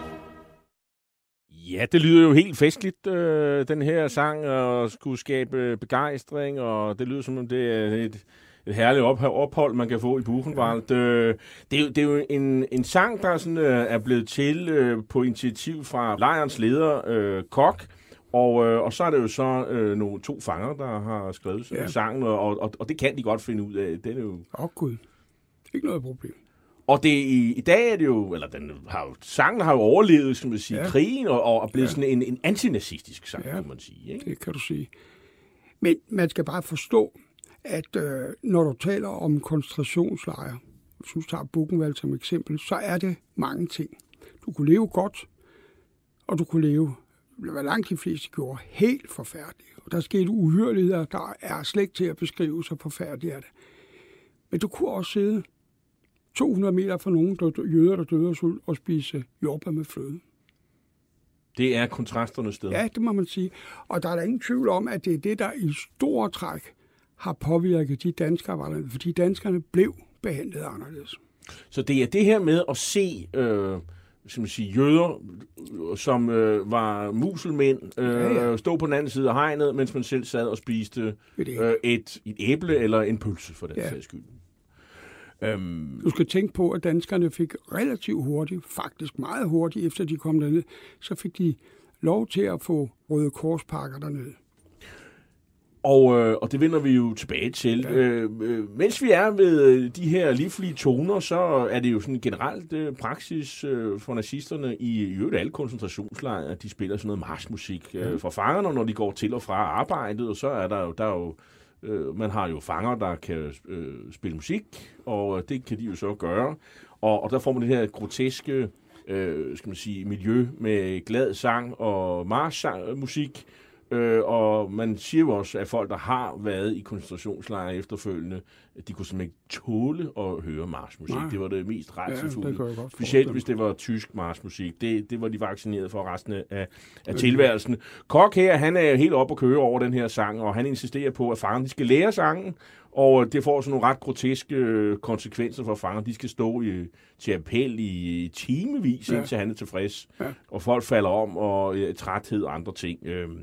Ja, det lyder jo helt festligt, øh, den her sang, og skulle skabe begejstring, og det lyder som om det er et, et herligt ophold, man kan få i Buchenwald. Ja. Det, det, er jo, det er jo en, en sang, der sådan, øh, er blevet til øh, på initiativ fra lejrens leder, øh, Koch, og, øh, og så er det jo så øh, nogle to fanger, der har skrevet ja. sangen, og, og, og det kan de godt finde ud af. Det er jo... Åh oh, gud, ikke noget problem. Og det, i, i dag er det jo, eller den har jo, sangen har jo overlevet, skal man sige, ja. krigen, og, og er blevet ja. sådan en, en antinazistisk sang, ja. kan man sige. Ikke? Det kan du sige. Men man skal bare forstå, at øh, når du taler om koncentrationslejre, hvis du tager Buchenwald som eksempel, så er det mange ting. Du kunne leve godt, og du kunne leve, hvad langt de fleste gjorde, helt forfærdeligt. Og der skete uhyrligheder, der er slet ikke til at beskrive, så forfærdeligt er det. Men du kunne også sidde to hundrede meter fra nogen der, jøder, der døde af sult, og spise jordbær med fløde. Det er kontrasternes sted. Ja, det må man sige. Og der er der ingen tvivl om, at det er det, der i store træk har påvirket de danskere, var der, fordi danskerne blev behandlet anderledes. Så det er det her med at se øh, som man siger, jøder, som øh, var muselmænd, øh, ja, ja. stod på den anden side af hegnet, mens man selv sad og spiste øh, et, et æble eller en pølse for den ja. sags skyld. Um, du skal tænke på, at danskerne fik relativt hurtigt, faktisk meget hurtigt, efter de kom derned, så fik de lov til at få Røde Korspakker dernede. Og, øh, og det vender vi jo tilbage til. Ja. Øh, øh, mens vi er ved de her livlige toner, så er det jo sådan generelt øh, praksis øh, for nazisterne i, i øvrigt alle koncentrationslejre, at de spiller sådan noget marchmusik øh, ja. for fangerne, når de går til og fra arbejdet, og så er der jo, der er jo øh, man har jo fanger, der kan øh, spille musik, og det kan de jo så gøre. Og, og der får man det her groteske øh, skal man sige, miljø med glad sang og marchmusik. Øh, og man siger jo også, at folk, der har været i koncentrationslejre efterfølgende, de kunne simpelthen ikke tåle at høre marchmusik. Nej. Det var det mest rædselsfulde. Ja, specielt hvis det var tysk marchmusik. Det, det var de vaccineret for resten af, af okay. tilværelsen. Koch her, han er helt op at køre over den her sang, og han insisterer på, at fangerne skal lære sangen, og det får sådan nogle ret groteske konsekvenser for fangerne. De skal stå i, til appel i timevis, ja. indtil han er tilfreds. Ja. Og folk falder om, og ja, træthed og andre ting. Øhm,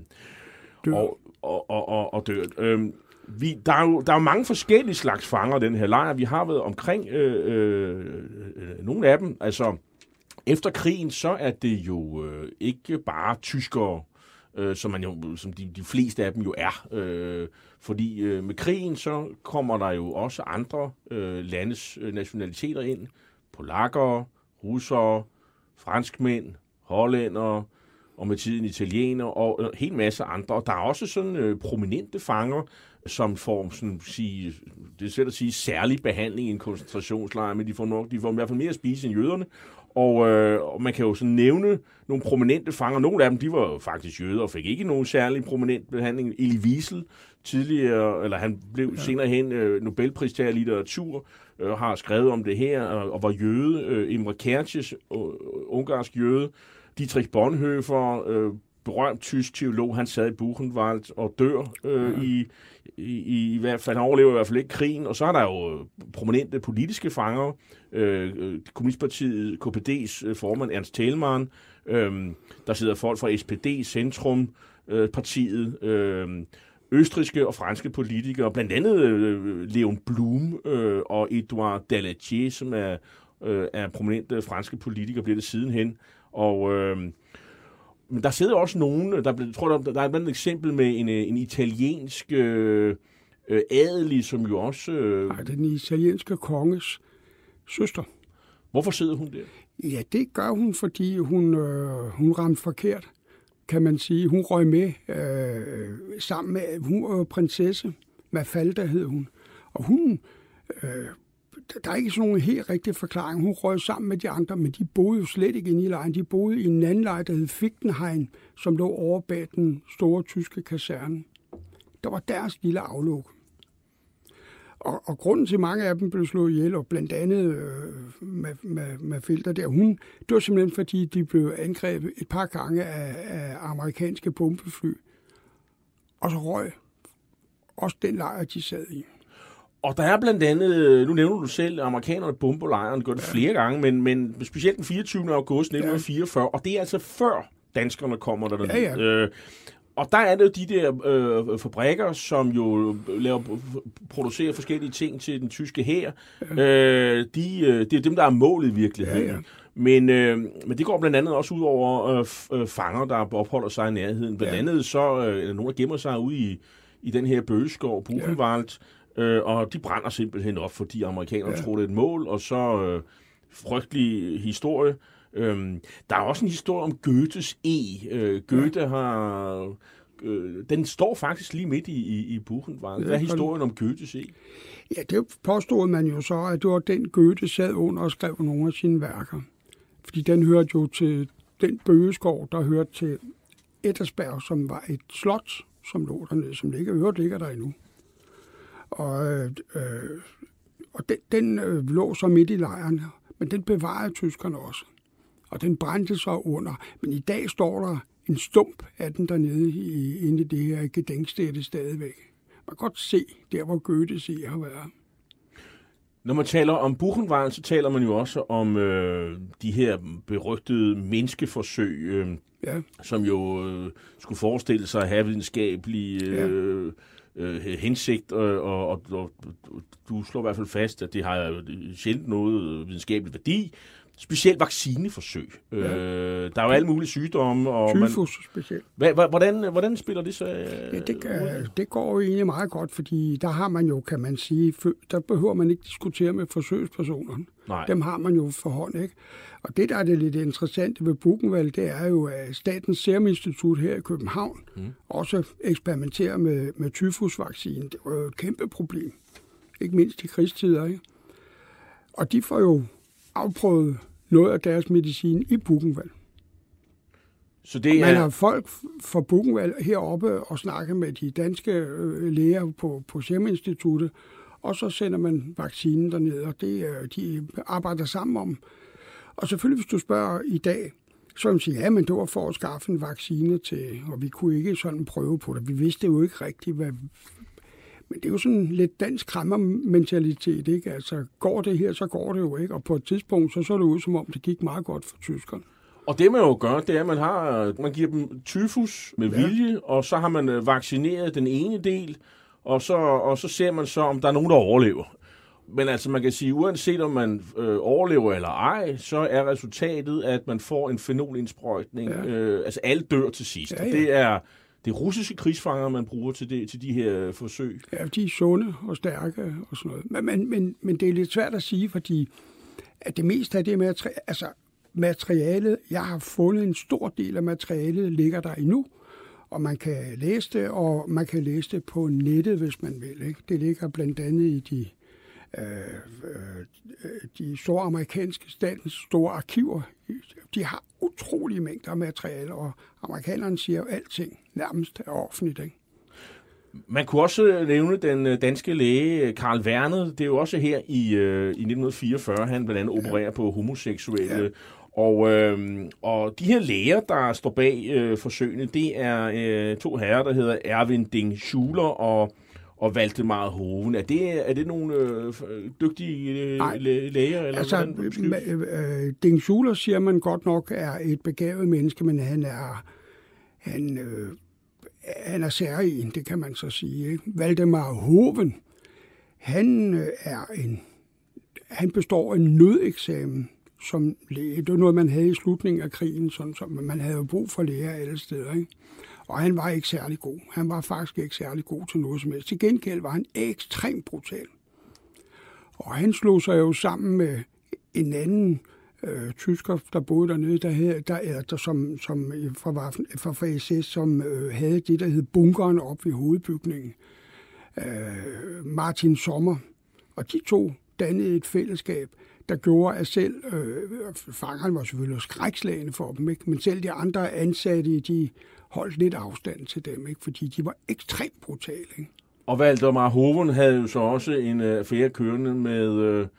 og, og, og, og, og dør. Øhm, vi, der, er jo, der er jo mange forskellige slags fanger i den her lejr. Vi har været omkring øh, øh, øh, nogle af dem. Altså, efter krigen, så er det jo øh, ikke bare tyskere, øh, som, man jo, som de, de fleste af dem jo er. Øh, fordi øh, med krigen, så kommer der jo også andre øh, landes øh, nationaliteter ind. Polakker, russere, franskmænd, hollændere, og med tiden italiener og en hel masse andre. Og der er også sådan øh, prominente fanger, som får sådan sige, det er svært at sige, særlig behandling i en koncentrationslejr, men de får, nok, de får i hvert fald mere at spise end jøderne. Og, øh, og man kan jo sådan nævne nogle prominente fanger. Nogle af dem, de var jo faktisk jøder og fik ikke nogen særlig prominent behandling. Elie Wiesel, tidligere, eller han blev ja. senere hen øh, Nobelpristager i litteratur, øh, har skrevet om det her, og, og var jøde. Øh, Imre Kertész, øh, ungarsk jøde. Dietrich Bonhoeffer, øh, berømt tysk teolog, han sad i Buchenwald og dør øh, ja. i, i, i hvert fald. Han overlever i hvert fald ikke krigen. Og så er der jo prominente politiske fanger. Øh, Kommunistpartiet, K P D's øh, formand Ernst Thälmann. Øh, der sidder folk fra S P D, Centrum, øh, partiet. Øh, østrigske og franske politikere. Blandt andet øh, Leon Blum øh, og Edouard Daladier, som er, øh, er prominente franske politikere, bliver det sidenhen. Og øh, men der sidder også nogen, der, jeg tror, der, der er et eksempel med en, en italiensk øh, adelig, som jo også... Øh... Nej, det er den italienske konges søster. Hvorfor sidder hun der? Ja, det gør hun, fordi hun, øh, hun ramte forkert, kan man sige. Hun røg med øh, sammen med... Hun var prinsesse. Mafalda hed hun. Og hun... Øh, Der er ikke sådan nogen helt rigtig forklaring. Hun røg sammen med de andre, men de boede jo slet ikke inde i lejren. De boede i en anden lejr, der hed Fichtenhain, som lå over bag den store tyske kaserne. Der var deres lille afluk. Og, og grunden til, mange af dem blev slået ihjel, og blandt andet øh, med, med, med filter der, hun, det var simpelthen, fordi de blev angrebet et par gange af, af amerikanske bombefly. Og så røg også den lejr, de sad i. Og der er blandt andet, nu nævner du selv, at amerikanerne bomber lejren, gør det ja. flere gange, men, men specielt den fireogtyvende august nitten fireogfyrre, ja. og det er altså før danskerne kommer der. Ja, ja. Øh, Og der er det jo de der øh, fabrikker, som jo laver, producerer forskellige ting til den tyske hær. Ja. Øh, de, øh, det er dem, der er målet i virkeligheden. Ja, ja. Men, øh, men det går blandt andet også ud over øh, fanger, der opholder sig i nærheden. Blandt andet ja. så øh, er der nogen, der gemmer sig ude i, i den her bøgeskov, Buchenwald, ja. øh, og de brænder simpelthen op, fordi amerikanerne ja. tror, det er et mål, og så øh, frygtelig historie. Øhm, der er også en historie om Goethes E. Øh, Goethe ja. har... Øh, den står faktisk lige midt i, i, i Buchenwald. Hvad er historien om Goethes E? Ja, det påstod man jo så, at det var den Goethe sad under og skrev nogle af sine værker. Fordi den hørte jo til den bøgeskov, der hørte til Ettersberg, som var et slot, som lå dernede, som ligger, hørt ligger der endnu. Og, øh, og den, den øh, lå så midt i lejren, men den bevarede tyskerne også. Og den brændte så under. Men i dag står der en stump af den dernede i, inde i det her gedenkstedet stadigvæk. Man kan godt se, der hvor Goethes E har været. Når man taler om Buchenwald, så taler man jo også om øh, de her berygtede menneskeforsøg, øh, ja. som jo øh, skulle forestille sig at have videnskabelige øh, ja. øh, hensigt, og, og, og, og du slår i hvert fald fast, at det har sjældent noget videnskabelig værdi. Specielt vaccineforsøg. Ja. Øh, der er jo alle mulige sygdomme. Og Tyfus specielt. Hva, hvordan, hvordan spiller det så? Ja, det, kan, det går jo egentlig meget godt, fordi der har man jo, kan man sige, der behøver man ikke diskutere med forsøgspersonerne. Nej. Dem har man jo for hånd, ikke? Og det, der er det lidt interessante ved Buchenwald, det er jo, at Statens Serum Institut her i København mm. også eksperimenterer med, med tyfusvaccinen. Det var jo et kæmpe problem. Ikke mindst i krigstider, ikke? Og de får jo afprøvet noget af deres medicin i Buchenwald. Så det er... Man har folk fra Buchenwald heroppe og snakker med de danske øh, læger på, på Serum Instituttet, og så sender man vaccinen derned, og det øh, de arbejder sammen om. Og selvfølgelig, hvis du spørger i dag, så vil man sige, ja, men det var for at skaffe en vaccine til, og vi kunne ikke sådan prøve på det. Vi vidste jo ikke rigtigt, hvad... Men det er jo sådan lidt dansk kræmmermentalitet, ikke? Altså, går det her, så går det jo ikke. Og på et tidspunkt, så så det ud, som om det gik meget godt for tyskerne. Og det man jo gør, det er, at man, har, man giver dem tyfus med ja. vilje, og så har man vaccineret den ene del, og så, og så ser man så, om der er nogen, der overlever. Men altså, man kan sige, uanset om man øh, overlever eller ej, så er resultatet, at man får en fenolindsprøjtning. Ja. Øh, altså, alle dør til sidst. Ja, ja. Det er... Det er russiske krigsfanger, man bruger til, det, til de her forsøg. Ja, de er sunde og stærke og sådan noget. Men, men, men, men det er lidt svært at sige, fordi at det meste af det materi- altså, materialet, jeg har fundet en stor del af materialet, ligger der endnu. Og man kan læse det, og man kan læse det på nettet, hvis man vil. Ikke? Det ligger blandt andet i de, øh, øh, de store amerikanske statens store arkiver. De har utrolige mængder af materiale, og amerikanerne siger jo alting nærmest er offentligt, ikke? Man kunne også nævne den danske læge Carl Werner. Det er jo også her i, øh, i nitten fireogfyrre, han blandt andet opererer ja. på homoseksuelle. Ja. Og, øh, og de her læger, der står bag øh, forsøgene, det er øh, to herrer, der hedder Erwin Ding Schuler og og Valdemar Hoven. Er det, er det nogle øh, dygtige øh, læger? Eller altså, øh, Ding Schuler siger man godt nok er et begavet menneske, men han er, han, øh, han er særlig, det kan man så sige. Ikke? Valdemar Hoven, han øh, er en, han består en nødeksamen som læge. Det var noget, man havde i slutningen af krigen, sådan, så man havde jo brug for læger alle steder, ikke? Og han var ikke særlig god. Han var faktisk ikke særlig god til noget som helst. Til gengæld var han ekstremt brutal. Og han slog sig jo sammen med en anden øh, tysker, der boede dernede, der havde, der, eller, der, som, som fra, fra S S, som øh, havde det, der hed bunkeren op ved hovedbygningen. Øh, Martin Sommer. Og de to dannede et fællesskab, der gjorde, at selv øh, fangerne var selvfølgelig skrækslagende for dem, ikke? Men selv de andre ansatte, de holdt lidt afstand til dem, ikke? Fordi de var ekstremt brutale. Ikke? Og Valdemar Hoven havde jo så også en affære kørende med, øh,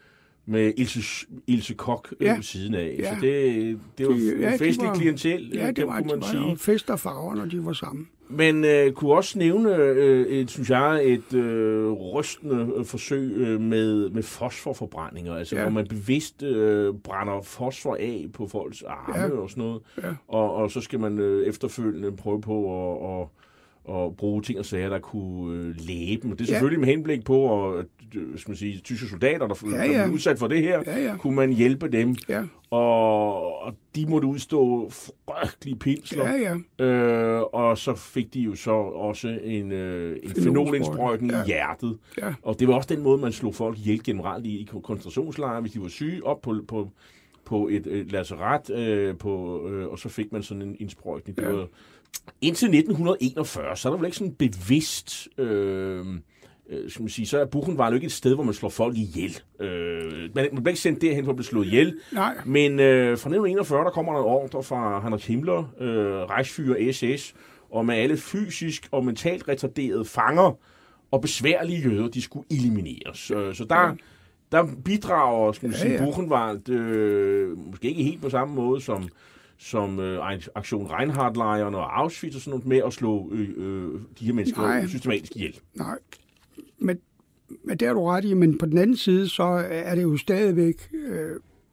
med Ilse, Ilse Koch Ja. ved siden af. Ja. Så det, det var De- ja, de festlig var- klientel, Ja, det kan var, kunne man det sige. var jo fest og farver, når de var sammen. Men øh, kunne også nævne, øh, et, synes jeg, et øh, rystende øh, forsøg øh, med, med fosforforbrændinger, altså Ja. hvor man bevidst øh, brænder fosfor af på folks arme Ja. og sådan noget, Ja. og, og så skal man øh, efterfølgende prøve på at, at, at bruge ting og sager, der kunne øh, læge dem. Og det er Ja. selvfølgelig med henblik på, at øh, skal man sige, tyske soldater, der, Ja, der ja. blev udsat for det her, Ja, ja. kunne man hjælpe dem, Ja, og, og de måtte udstå frygtelige pinsler. ja, ja. Øh, og så fik de jo så også en, øh, en fenolinsprøjtning Ja. i hjertet. Ja. Og det var også den måde, man slog folk ihjel generelt i, i koncentrationslejre, hvis de var syge, op på, på, på et, et lazaret, øh, på, øh, og så fik man sådan en indsprøjtning. Det Ja. var, indtil nitten enogfyrre, så er der vel ikke sådan bevidst... Øh, øh, skal man sige, så er Buchenwald jo ikke et sted, hvor man slår folk ihjel. Øh, man, man bliver ikke sendt derhen for at blive slået ihjel. Nej. Men øh, fra nitten enogfyrre, der kommer der en ordre fra Heinrich Himmler, øh, Reichsführer S S, om at alle fysisk og mentalt retarderede fanger og besværlige jøder, de skulle elimineres. Øh, så der, Ja. der bidrager, skal man Ja, sige, ja. Buchenwald, øh, måske ikke helt på samme måde som som øh, Aktion Reinhardt-lejren og Auschwitz og sådan noget, med at slå øh, øh, de her mennesker Nej. systematisk ihjel. Nej, men, men det har du ret i, men på den anden side, så er det jo stadigvæk, øh,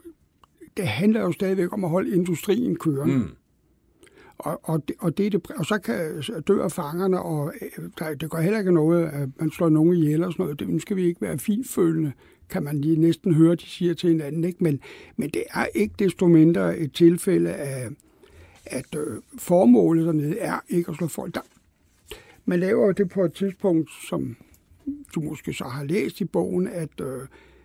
det handler jo stadigvæk om at holde industrien kørende. Mm. Og, og, det, og, det, er det, og så kan dør fangerne, og øh, der, det går heller ikke noget, at man slår nogen ihjel og sådan noget. Det, nu skal vi ikke være finfølende, kan man lige næsten høre, de siger til hinanden. Ikke? Men, men det er ikke desto mindre et tilfælde af, at øh, formålet dernede er ikke at slå folk. Der, man laver jo det på et tidspunkt, som du måske så har læst i bogen, at øh,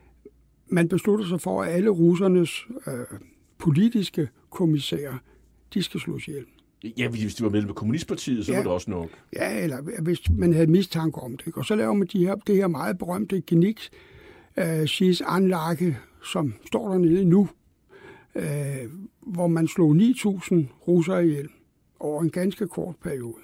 man beslutter sig for, at alle russernes øh, politiske kommissærer, de skal slås ihjel. Ja, hvis de var medlem af Kommunistpartiet, så Ja. var det også nok. Ja, eller hvis man havde mistanke om det. Ikke? Og så laver man de her, det her meget berømte Genick øh, Anlage, som står dernede nu, øh, hvor man slog ni tusind russere ihjel over en ganske kort periode.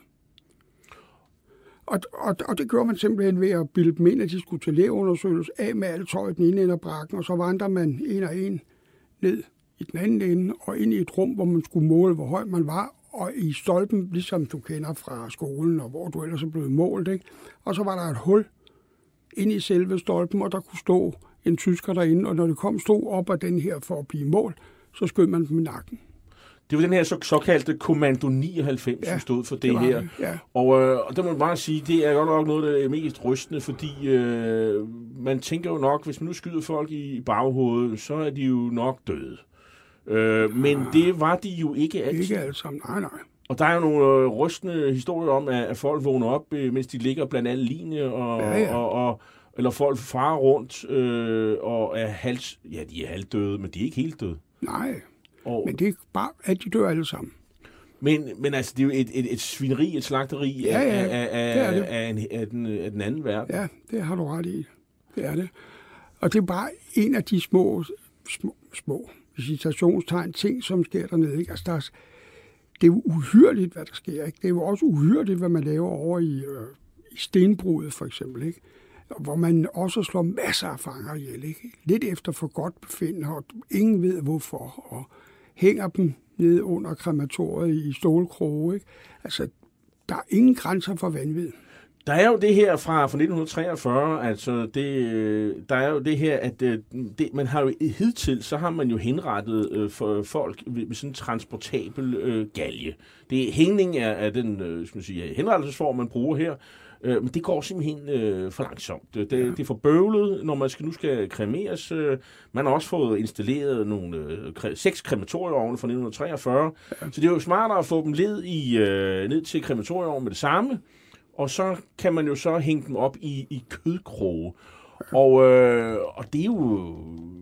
Og, og, og det gjorde man simpelthen ved at bilde dem ind, at de skulle til lægeundersøgelse af med alt tøj i den ene ende af brakken, og så vandrer man en og en ned i den anden ende, og ind i et rum, hvor man skulle måle, hvor høj man var, og i stolpen, ligesom du kender fra skolen, og hvor du ellers er blevet målt, ikke? Og så var der et hul ind i selve stolpen, og der kunne stå en tysker derinde, og når det kom stod op af den her for at blive målt, så skød man dem i nakken. Det var den her så, såkaldte Kommando nioghalvfems, ja, som stod for det, det var her. det, ja. Og, øh, og der må man bare sige, det er godt nok noget, der er mest rystende, fordi øh, man tænker jo nok, hvis man nu skyder folk i, i baghovedet, så er de jo nok døde. Øh, men det var de jo ikke altid. Ikke alle sammen, nej, nej. Og der er jo nogle øh, rystende historier om, at, at folk vågner op, øh, mens de ligger blandt alle linje, og, Ja, ja. og, og, eller folk farer rundt øh, og er halvt, ja, de er halvdøde, men de er ikke helt døde. Nej, Og, men det er bare, at de dør alle sammen. Men, men altså, det er jo et, et, et svineri, et slagteri Ja, ja, af, af, det er det. af, af, af, den, af den anden verden. Ja, det har du ret i. Det er det. Og det er bare en af de små, små, små citationstegn, ting, som sker dernede. Ikke? Altså, der er, det er jo uhyrligt, hvad der sker. Ikke? Det er jo også uhyrligt, hvad man laver over i, øh, i stenbruget, for eksempel. Ikke? Hvor man også slår masser af fanger ihjel. Ikke? Lidt efter for godt befindende, og ingen ved hvorfor. Og hænger dem ned under krematoriet i stålkroge. Ikke? Altså, der er ingen grænser for vanvid. Der er jo det her fra, fra nitten treogfyrre, altså det, der er jo det her, at det, man har jo hidtil, så har man jo henrettet øh, for folk med, med sådan en transportabel øh, galge. Det hængning er, er den øh, skal man sige, henrettelsesform, man bruger her, øh, men det går simpelthen øh, for langsomt. Det, ja. det er for bøvlet, når man skal, nu skal kremeres. Øh, man har også fået installeret nogle øh, kre, seks krematorieovne fra nitten treogfyrre, ja. Så det er jo smartere at få dem led i, øh, ned til krematorieovnen med det samme. Og så kan man jo så hænge dem op i, i kødkroge. Og, øh, og det er jo...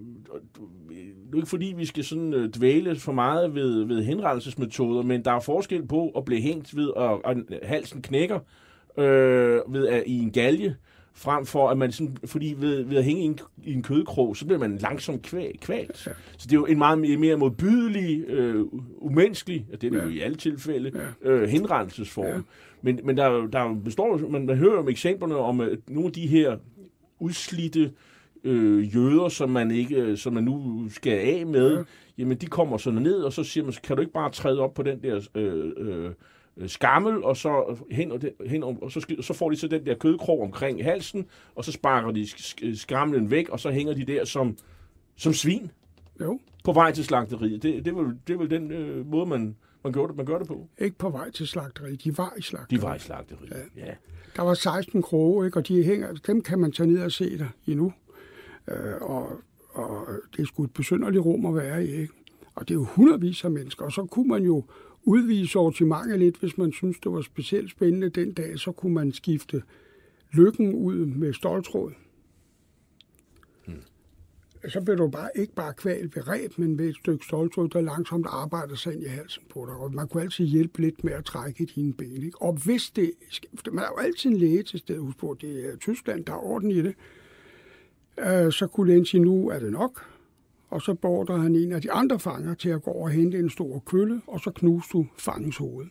Det er ikke fordi, vi skal sådan dvæle for meget ved, ved henrettelsesmetoder, men der er forskel på at blive hængt ved, at, at halsen knækker øh, ved at, i en galge, frem for at man sådan, fordi ved, ved at hænge i en, i en kødkrog, så bliver man langsomt kvæ, kvalt. Ja. Så det er jo en meget mere modbydelig, øh, umenneskelig, og det er det jo i alle tilfælde, ja. øh, henrettelsesform. Ja. Men, men der, der består, man, man hører om eksemplerne om at nogle af de her udslidte øh, jøder, som man, ikke, som man nu skal af med, ja. Jamen de kommer sådan ned, og så siger man, kan du ikke bare træde op på den der øh, øh, skammel, og så, hen, og, hen, og så, så får de så den der kødkrog omkring halsen, og så sparker de skamlen væk, og så hænger de der som, som svin jo. På vej til slagteriet. Det, det, er, vel, det er vel den øh, måde, man, man, gør det, man gør det på. Ikke på vej til slagteriet, de var i slagteriet. De var i slagteriet, ja. ja. Der var seksten kroge, ikke? Og de hænger, dem kan man tage ned og se der endnu. Øh, og, og det er sgu et besynderligt rum at være i, ikke? Og det er jo hundredvis af mennesker, og så kunne man jo udvide sortimentet lidt, hvis man synes det var specielt spændende den dag, så kunne man skifte lykken ud med ståltråd. Hmm. Så bliver du bare, ikke bare kvalt ved reb, men ved et stykke ståltråd, der langsomt arbejder sig ind i halsen på dig. Og man kunne altid hjælpe lidt med at trække i dine ben. Ikke? Og hvis det... Man er jo altid en læge til stedet, husk på, det er Tyskland, der er orden i det. Så kunne lægen sige, nu er det nok. Og så beordrer han en af de andre fanger til at gå over og hente en stor kølle, og så knuste du fangens hoved.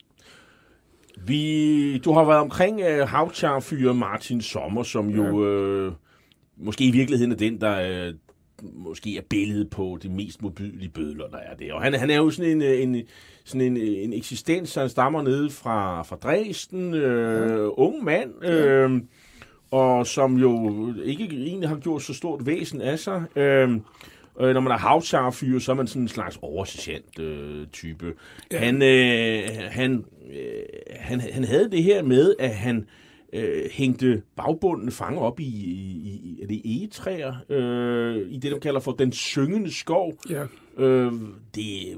Vi, du har været omkring uh, havtjarfyrer Martin Sommer, som jo ja. øh, måske i virkeligheden er den, der øh, måske er billedet på det mest modbydelige bødler, der er det. Og han, han er jo sådan en, en, sådan en, en eksistens, han stammer nede fra, fra Dresden, øh, ja. ung mand, øh, ja. og som jo ikke egentlig har gjort så stort væsen af sig. Øh, Når man er havtjarfyrer, så er man sådan en slags oversergeant-type. Øh, ja. han, øh, han, øh, han, han havde det her med, at han øh, hængte bagbundne fanger op i, i, i det egetræer, øh, i det, de kalder for den syngende skov. Ja. Øh, det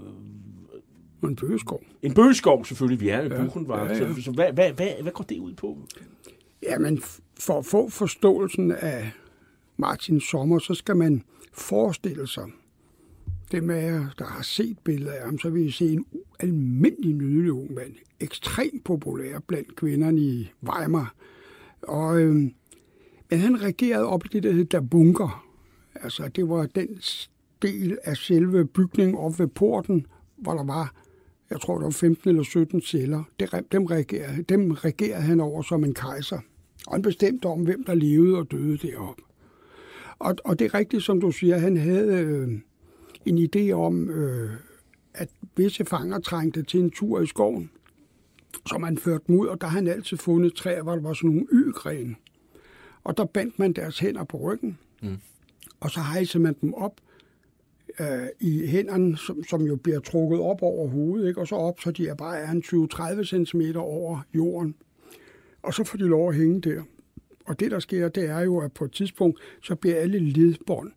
En bøgeskov. En bøgeskov, selvfølgelig. Vi er i ja. Buchenwald. Ja, ja. Så, så hvad, hvad, hvad, hvad går det ud på? Jamen, for at få forståelsen af Martin Sommer, så skal man forestille sig, dem af jer, der har set billeder af ham, så vil I se en almindelig nydelig ung mand. Ekstremt populær blandt kvinderne i Weimar. Og, øh, men han regerede op i det, der hed der bunker. Altså, det var den del af selve bygningen op ved porten, hvor der var, jeg tror, der var femten eller sytten celler. Dem regerede, dem regerede han over som en kejser. Og han bestemte om, hvem der levede og døde deroppe. Og, og det er rigtigt, som du siger, han havde øh, en idé om, øh, at visse fanger trængte til en tur i skoven, som han førte dem ud, og der har han altid fundet træer, hvor der var sådan nogle y-grene. Og der bandt man deres hænder på ryggen, mm. og så hejser man dem op øh, i hænderne, som, som jo bliver trukket op over hovedet, ikke? Og så op, så de er bare er en tyve til tredive centimeter over jorden. Og så får de lov at hænge der. Og det, der sker, det er jo, at på et tidspunkt, så bliver alle ledbånd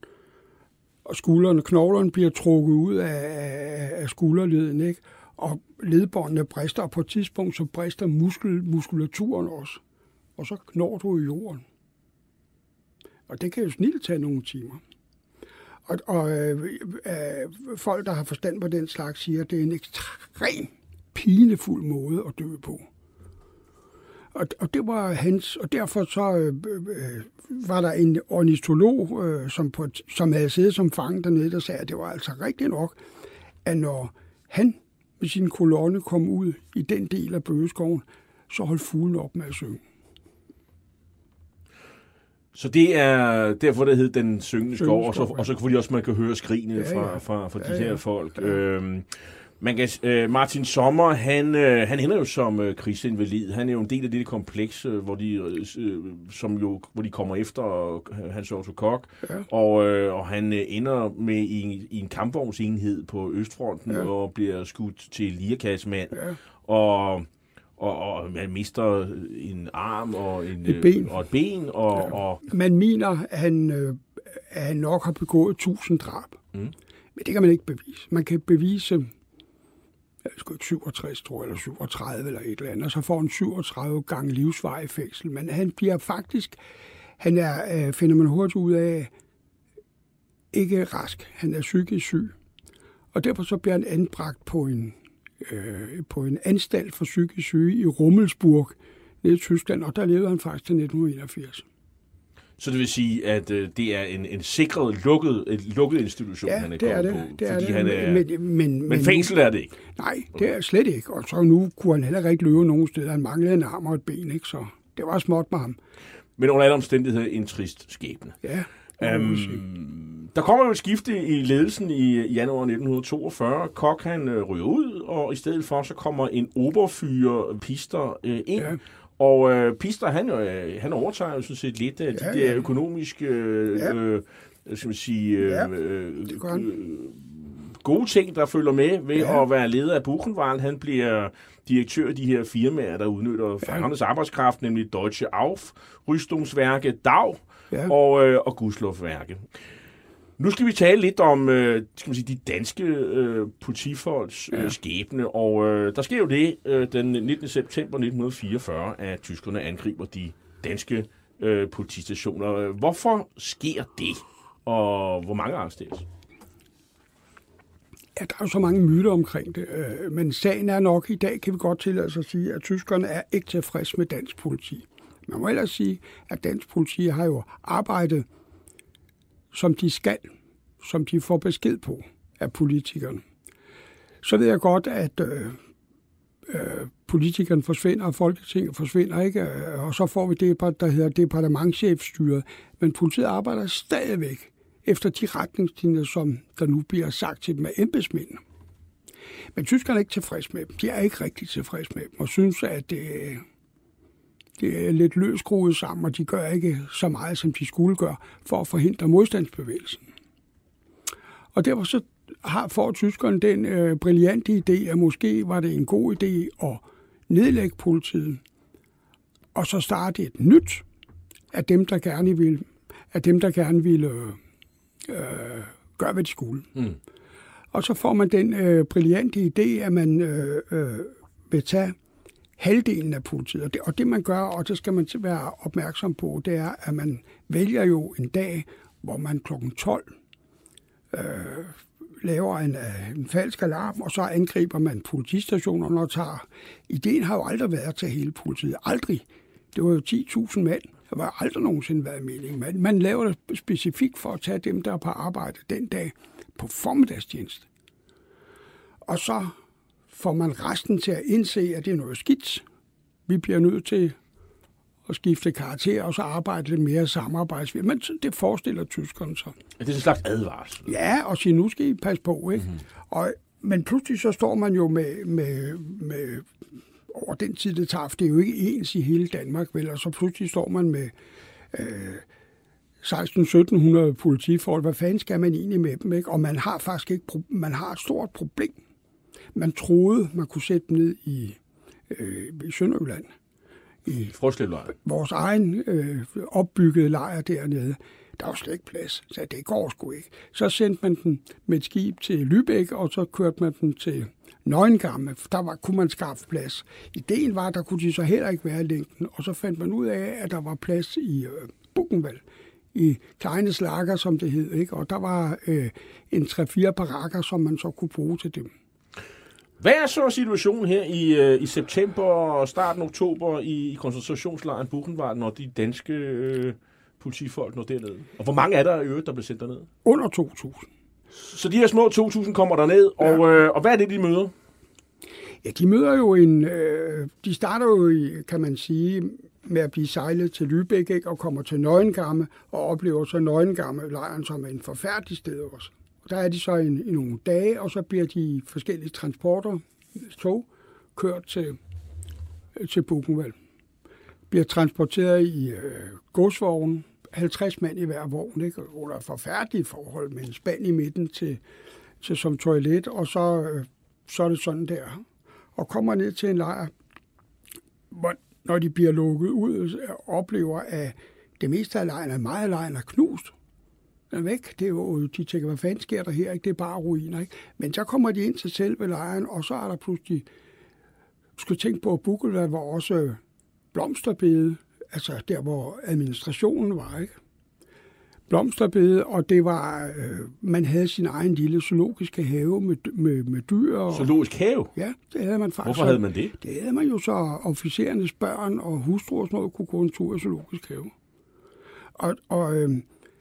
og skuldrene, knoglerne bliver trukket ud af, af skulderleden, ikke? Og ledbåndene brister, og på et tidspunkt, så brister muskel, muskulaturen også. Og så når du i jorden. Og det kan jo snilt tage nogle timer. Og, og øh, øh, folk, der har forstand på den slags, siger, at det er en ekstrem pinefuld måde at dø på. Og, og det var hans, og derfor så øh, øh, var der en ornitolog, øh, som, på, som havde siddet som fange dernede, der sagde, at det var altså rigtigt nok, at når han med sin kolonne kom ud i den del af bøgeskoven, så holdt fuglen op med at synge. Så det er derfor, det hed den syngende skov, og så, og så fordi også man kan høre skrigene ja, fra, fra, fra de ja, ja. her folk. Ja. Øhm, Man kan, øh, Martin Sommer, han, øh, han ender jo som øh, krigsinvalid. Han er jo en del af det kompleks, øh, hvor, de, øh, som jo, hvor de kommer efter øh, Hans Otto Koch. Ja. Og, øh, og han øh, ender med i, i en kampvognsenhed på Østfronten ja. og bliver skudt til lirakassemand. Ja. Og, og, og man mister en arm og, en, et ben. og et ben. Og, ja. og... Man mener, at han, øh, at han nok har begået tusind drab. Mm. Men det kan man ikke bevise. Man kan bevise... Jeg skal ikke syvogtres, tror jeg, eller syvogtredive eller et eller andet, og så får han syvogtredive gange livsvarig fængsel. Men han bliver faktisk, han er, øh, finder man hurtigt ud af, ikke rask. Han er psykisk syg. Og derfor så bliver han anbragt på en, øh, på en anstalt for psykisk syge i Rummelsburg, nede i Tyskland, og der levede han faktisk til nitten enogfirs. Så det vil sige, at øh, det er en, en sikret, lukket, et lukket institution, ja, han er det er kommet det. på? Det er fordi det. Han er, men, men, men fængsel er det ikke? Nej, det er slet ikke. Og så nu kunne han heller ikke løbe nogen steder. Han manglede en arm og et ben, ikke? Så det var småt med ham. Men under alle omstændigheder en trist skæbne. Ja. Um, der kommer jo et skifte i ledelsen i januar nitten toogfyrre. Koch han øh, ryger ud, og i stedet for så kommer en oberfyrer Pister øh, ind. Ja. Og øh, Pister, han, øh, han overtager jo sådan set lidt af ja, de der økonomiske øh, ja. øh, skal man sige, øh, ja, øh, gode ting, der følger med ved ja. at være leder af Buchenwald. Han bliver direktør af de her firmaer, der udnytter fangernes ja. arbejdskraft, nemlig Deutsche Auf, Rüstungswerke, Dau ja. og, øh, og Gustloff-værke. Nu skal vi tale lidt om øh, skal man sige, de danske øh, politifolks øh, skæbne, og øh, der sker jo det øh, den nittende september nitten fireogfyrre, at tyskerne angriber de danske øh, politistationer. Hvorfor sker det, og hvor mange arresteres? Ja, der er jo så mange myter omkring det, øh, men sagen er nok, i dag kan vi godt tillade os at sige, at tyskerne er ikke tilfreds med dansk politi. Man må ellers sige, at dansk politi har jo arbejdet som de skal, som de får besked på af politikerne. Så ved jeg godt, at øh, øh, politikerne forsvinder, og Folketinget forsvinder, ikke? Og så får vi det, der hedder departementschefstyret. Men politiet arbejder stadigvæk efter de retningslinjer, som der nu bliver sagt til dem af embedsmændene. Men tyskerne er ikke tilfreds med dem. De er ikke rigtig tilfreds med dem, og synes, at det, det er lidt løsskruet sammen, og de gør ikke så meget, som de skulle gøre, for at forhindre modstandsbevægelsen. Og derfor så har, får tyskerne den øh, brillante idé, at måske var det en god idé at nedlægge politiet, og så starte et nyt af dem, der gerne ville, af dem, der gerne ville øh, gøre, hvad de skulle. Mm. Og så får man den øh, brillante idé, at man øh, øh, vil tage halvdelen af politiet. Og det, og det man gør, og det skal man være opmærksom på, det er, at man vælger jo en dag, hvor man klokken tolv øh, laver en, en falsk alarm, og så angriber man politistationerne og tager. Ideen har jo aldrig været at tage hele politiet. Aldrig. Det var jo ti tusind mand. Der var aldrig nogensinde været mening. Man, man laver det specifikt for at tage dem, der er på arbejde den dag på formiddagstjeneste. Og så får man resten til at indse, at det er noget skidt. Vi bliver nødt til at skifte karakter, og så arbejde lidt mere samarbejdsvirksomhed. Men det forestiller tyskerne så. Er det en slags advarsel? Ja, og sige, nu skal I passe på, ikke? Mm-hmm. Og, men pludselig så står man jo med, med, med over den tid, det tager, for det er jo ikke ens i hele Danmark, vel? Og så pludselig står man med øh, seksten til sytten hundrede politifolk. Hvad fanden skal man egentlig med dem, ikke? Og man har faktisk ikke, man har et stort problem. Man troede, man kunne sætte dem ned i, øh, i Sønderjylland. I vores egen øh, opbyggede lejr dernede. Der var slet ikke plads, så det går sgu ikke. Så sendte man den med et skib til Lübeck, og så kørte man den til Neuengamme. Der var, kunne man skaffe plads. Ideen var, der kunne de så heller ikke være i længden, og så fandt man ud af, at der var plads i øh, Buchenwald, i kleine Lager, som det hed, ikke? Og der var øh, en tre-fire barakker, som man så kunne bruge til dem. Hvad er så situationen her i, i september og starten af oktober i, i koncentrationslejren Buchenwald, når de danske øh, politifolk når dernede? Og hvor mange er der i øvrigt, der bliver sendt derned? Under to tusind. Så de her små to tusind kommer derned, ja. og, øh, og hvad er det, de møder? Ja, de møder jo en... Øh, de starter jo, i, kan man sige, med at blive sejlet til Lübeck, ikke, og kommer til Neuengamme og oplever så Neuengamme-lejren som en forfærdelig sted også. Der er de så i, i nogle dage, og så bliver de forskellige transporter, tog, kørt til, til Buchenwald. Bliver transporteret i øh, godsvognen, halvtreds mand i hver vogn, ikke? Under forfærdelige forhold med en spand i midten til, til som toilet, og så, øh, så er det sådan der. Og kommer ned til en lejr, hvor, når de bliver lukket ud, oplever, at det meste af lejren, meget af lejren er knust. Er væk. Det er jo, de tænker, hvad fanden sker der her? Ikke? Det er bare ruiner. Ikke? Men så kommer de ind til selve lejren, og så er der pludselig, du skal tænke på, at Buchenwald var også blomsterbede, altså der, hvor administrationen var, ikke? Blomsterbede, og det var, øh, man havde sin egen lille zoologiske have med, med, med dyr. Og, zoologisk have? Ja, det havde man faktisk. Hvorfor havde man det? Det havde man jo så, officerernes børn og hustruer og sådan noget kunne gå en tur i zoologisk have. Og, og øh,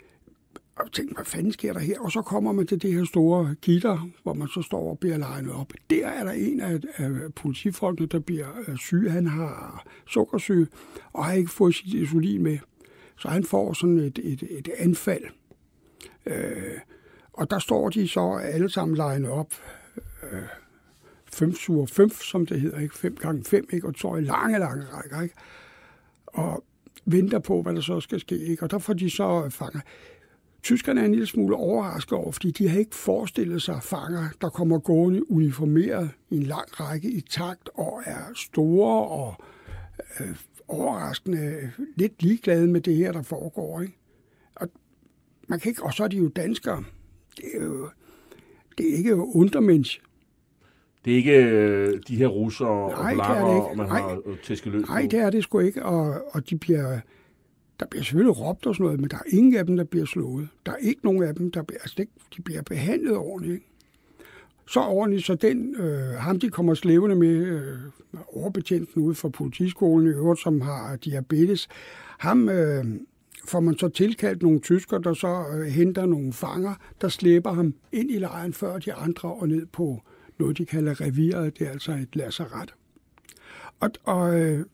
Og tænkte, hvad fanden sker der her? Og så kommer man til det her store gitter, hvor man så står og bliver legnet op. Der er der en af, af politifolkene, der bliver syg. Han har sukkersyge og har ikke fået sit insulin med. Så han får sådan et, et, et anfald Øh, og der står de så alle sammen legnet op. Øh, fem sur fem, som det hedder, ikke? Fem gange fem, ikke? Og så i lange, lange rækker, ikke? Og venter på, hvad der så skal ske, ikke? Og der får de så fanger. Tyskerne er en lille smule overrasket over, fordi de har ikke forestillet sig fanger, der kommer gående uniformeret i en lang række i takt og er store og øh, overraskende lidt ligeglade med det her, der foregår, ikke? Og man kan ikke, og så er de jo danskere. Det er jo det er ikke undermenneske. Det er ikke øh, de her russere Nej, og polakker, man Nej. har tæsket løs på? Nej, det er det sgu ikke, og, og de bliver, der bliver selvfølgelig råbt og sådan noget, men der er ingen af dem, der bliver slået. Der er ikke nogen af dem, der bliver, altså det, de bliver behandlet ordentligt. Ikke? Så ordentligt, så den, øh, ham de kommer slævende med, øh, overbetjenten ude fra politiskolen i øvrigt, som har diabetes, ham øh, får man så tilkaldt nogle tysker, der så øh, henter nogle fanger, der slæber ham ind i lejren før de andre og ned på noget, de kalder reviret. Det er altså et lazaret. Og, og øh,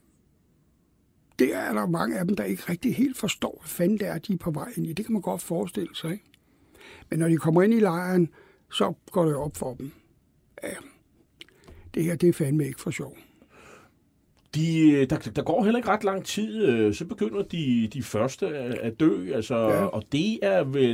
det er der mange af dem, der ikke rigtig helt forstår, hvad fanden det er, de er på vej ind i. Det kan man godt forestille sig, ikke? Men når de kommer ind i lejren, så går det op for dem. Ja, det her, det er fandme ikke for sjov. De, der, der går heller ikke ret lang tid, så begynder de, de første at dø, altså, ja. Og det er vel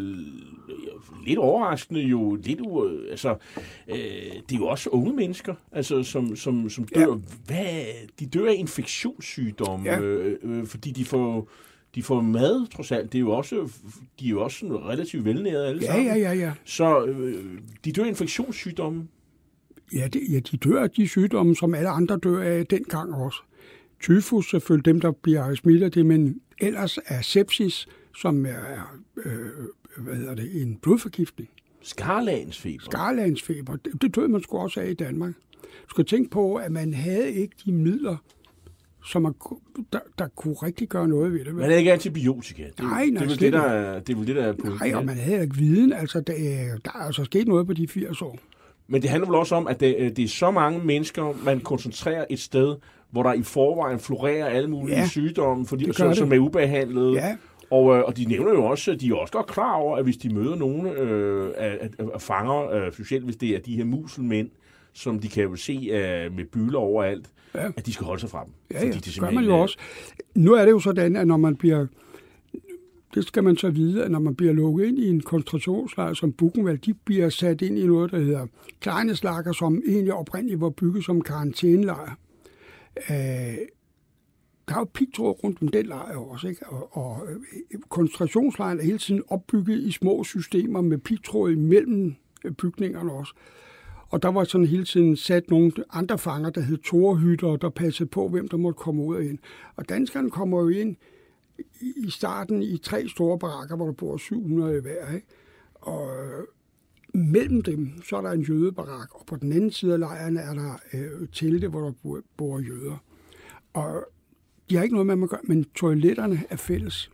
lidt overraskende jo, lidt u, altså, øh, det er jo også unge mennesker, altså, som, som, som dør. Ja. Hvad, de dør af infektionssygdomme, ja. øh, øh, fordi de får, de får mad, trods alt. Det er jo også, de er jo også sådan relativt velnærede alle ja, sammen. Ja, ja, ja. Så øh, de dør af infektionssygdomme. Ja, det, ja, de dør af de sygdomme, som alle andre dør af dengang også. Tyfus, selvfølgelig dem, der bliver smittet af det, men ellers er sepsis, som er øh, hvad hedder det, en blodforgiftning. Skarlagensfeber. Skarlagensfeber. Det, det døde man sgu også af i Danmark. Du skal tænke på, at man havde ikke de midler, som man, der, der kunne rigtig gøre noget ved det. Man havde ikke antibiotika. Det, nej, nej, det er vel det, der er, det er vel det, der er på. Nej, og man havde ikke viden. Altså, der, der er altså sket noget på de firs år. Men det handler vel også om, at det, det er så mange mennesker, man koncentrerer et sted, hvor der i forvejen florerer alle mulige ja, sygdomme, fordi, så, som er ubehandlede. Ja. Og, og de nævner jo også, de er også godt klar over, at hvis de møder nogen øh, af, af fanger, øh, specielt hvis det er de her muselmænd, som de kan jo se øh, med bylder overalt, ja. At de skal holde sig fra dem. Ja, fordi ja, det gør man jo også. Nu er det jo sådan, at når man bliver... Det skal man så vide, at når man bliver lukket ind i en koncentrationslejr som Buchenwald, de bliver sat ind i noget, der hedder Kleineslager, som egentlig oprindeligt var bygget som karantænelejr. Øh, der er jo pigtråd rundt om den lejr også, ikke? Og, og koncentrationslejren er hele tiden opbygget i små systemer med pigtråd imellem bygningerne også. Og der var sådan hele tiden sat nogle andre fanger, der hed torhytter, der passede på, hvem der måtte komme ud og ind. Og danskerne kommer jo ind i starten i tre store barakker, hvor der bor syv hundrede hver, ikke? Og mellem dem, så er der en jødebarak, og på den anden side af lejren er der øh, telte, hvor der bor, bor jøder. Og de har ikke noget med at gøre, men toiletterne er fælles.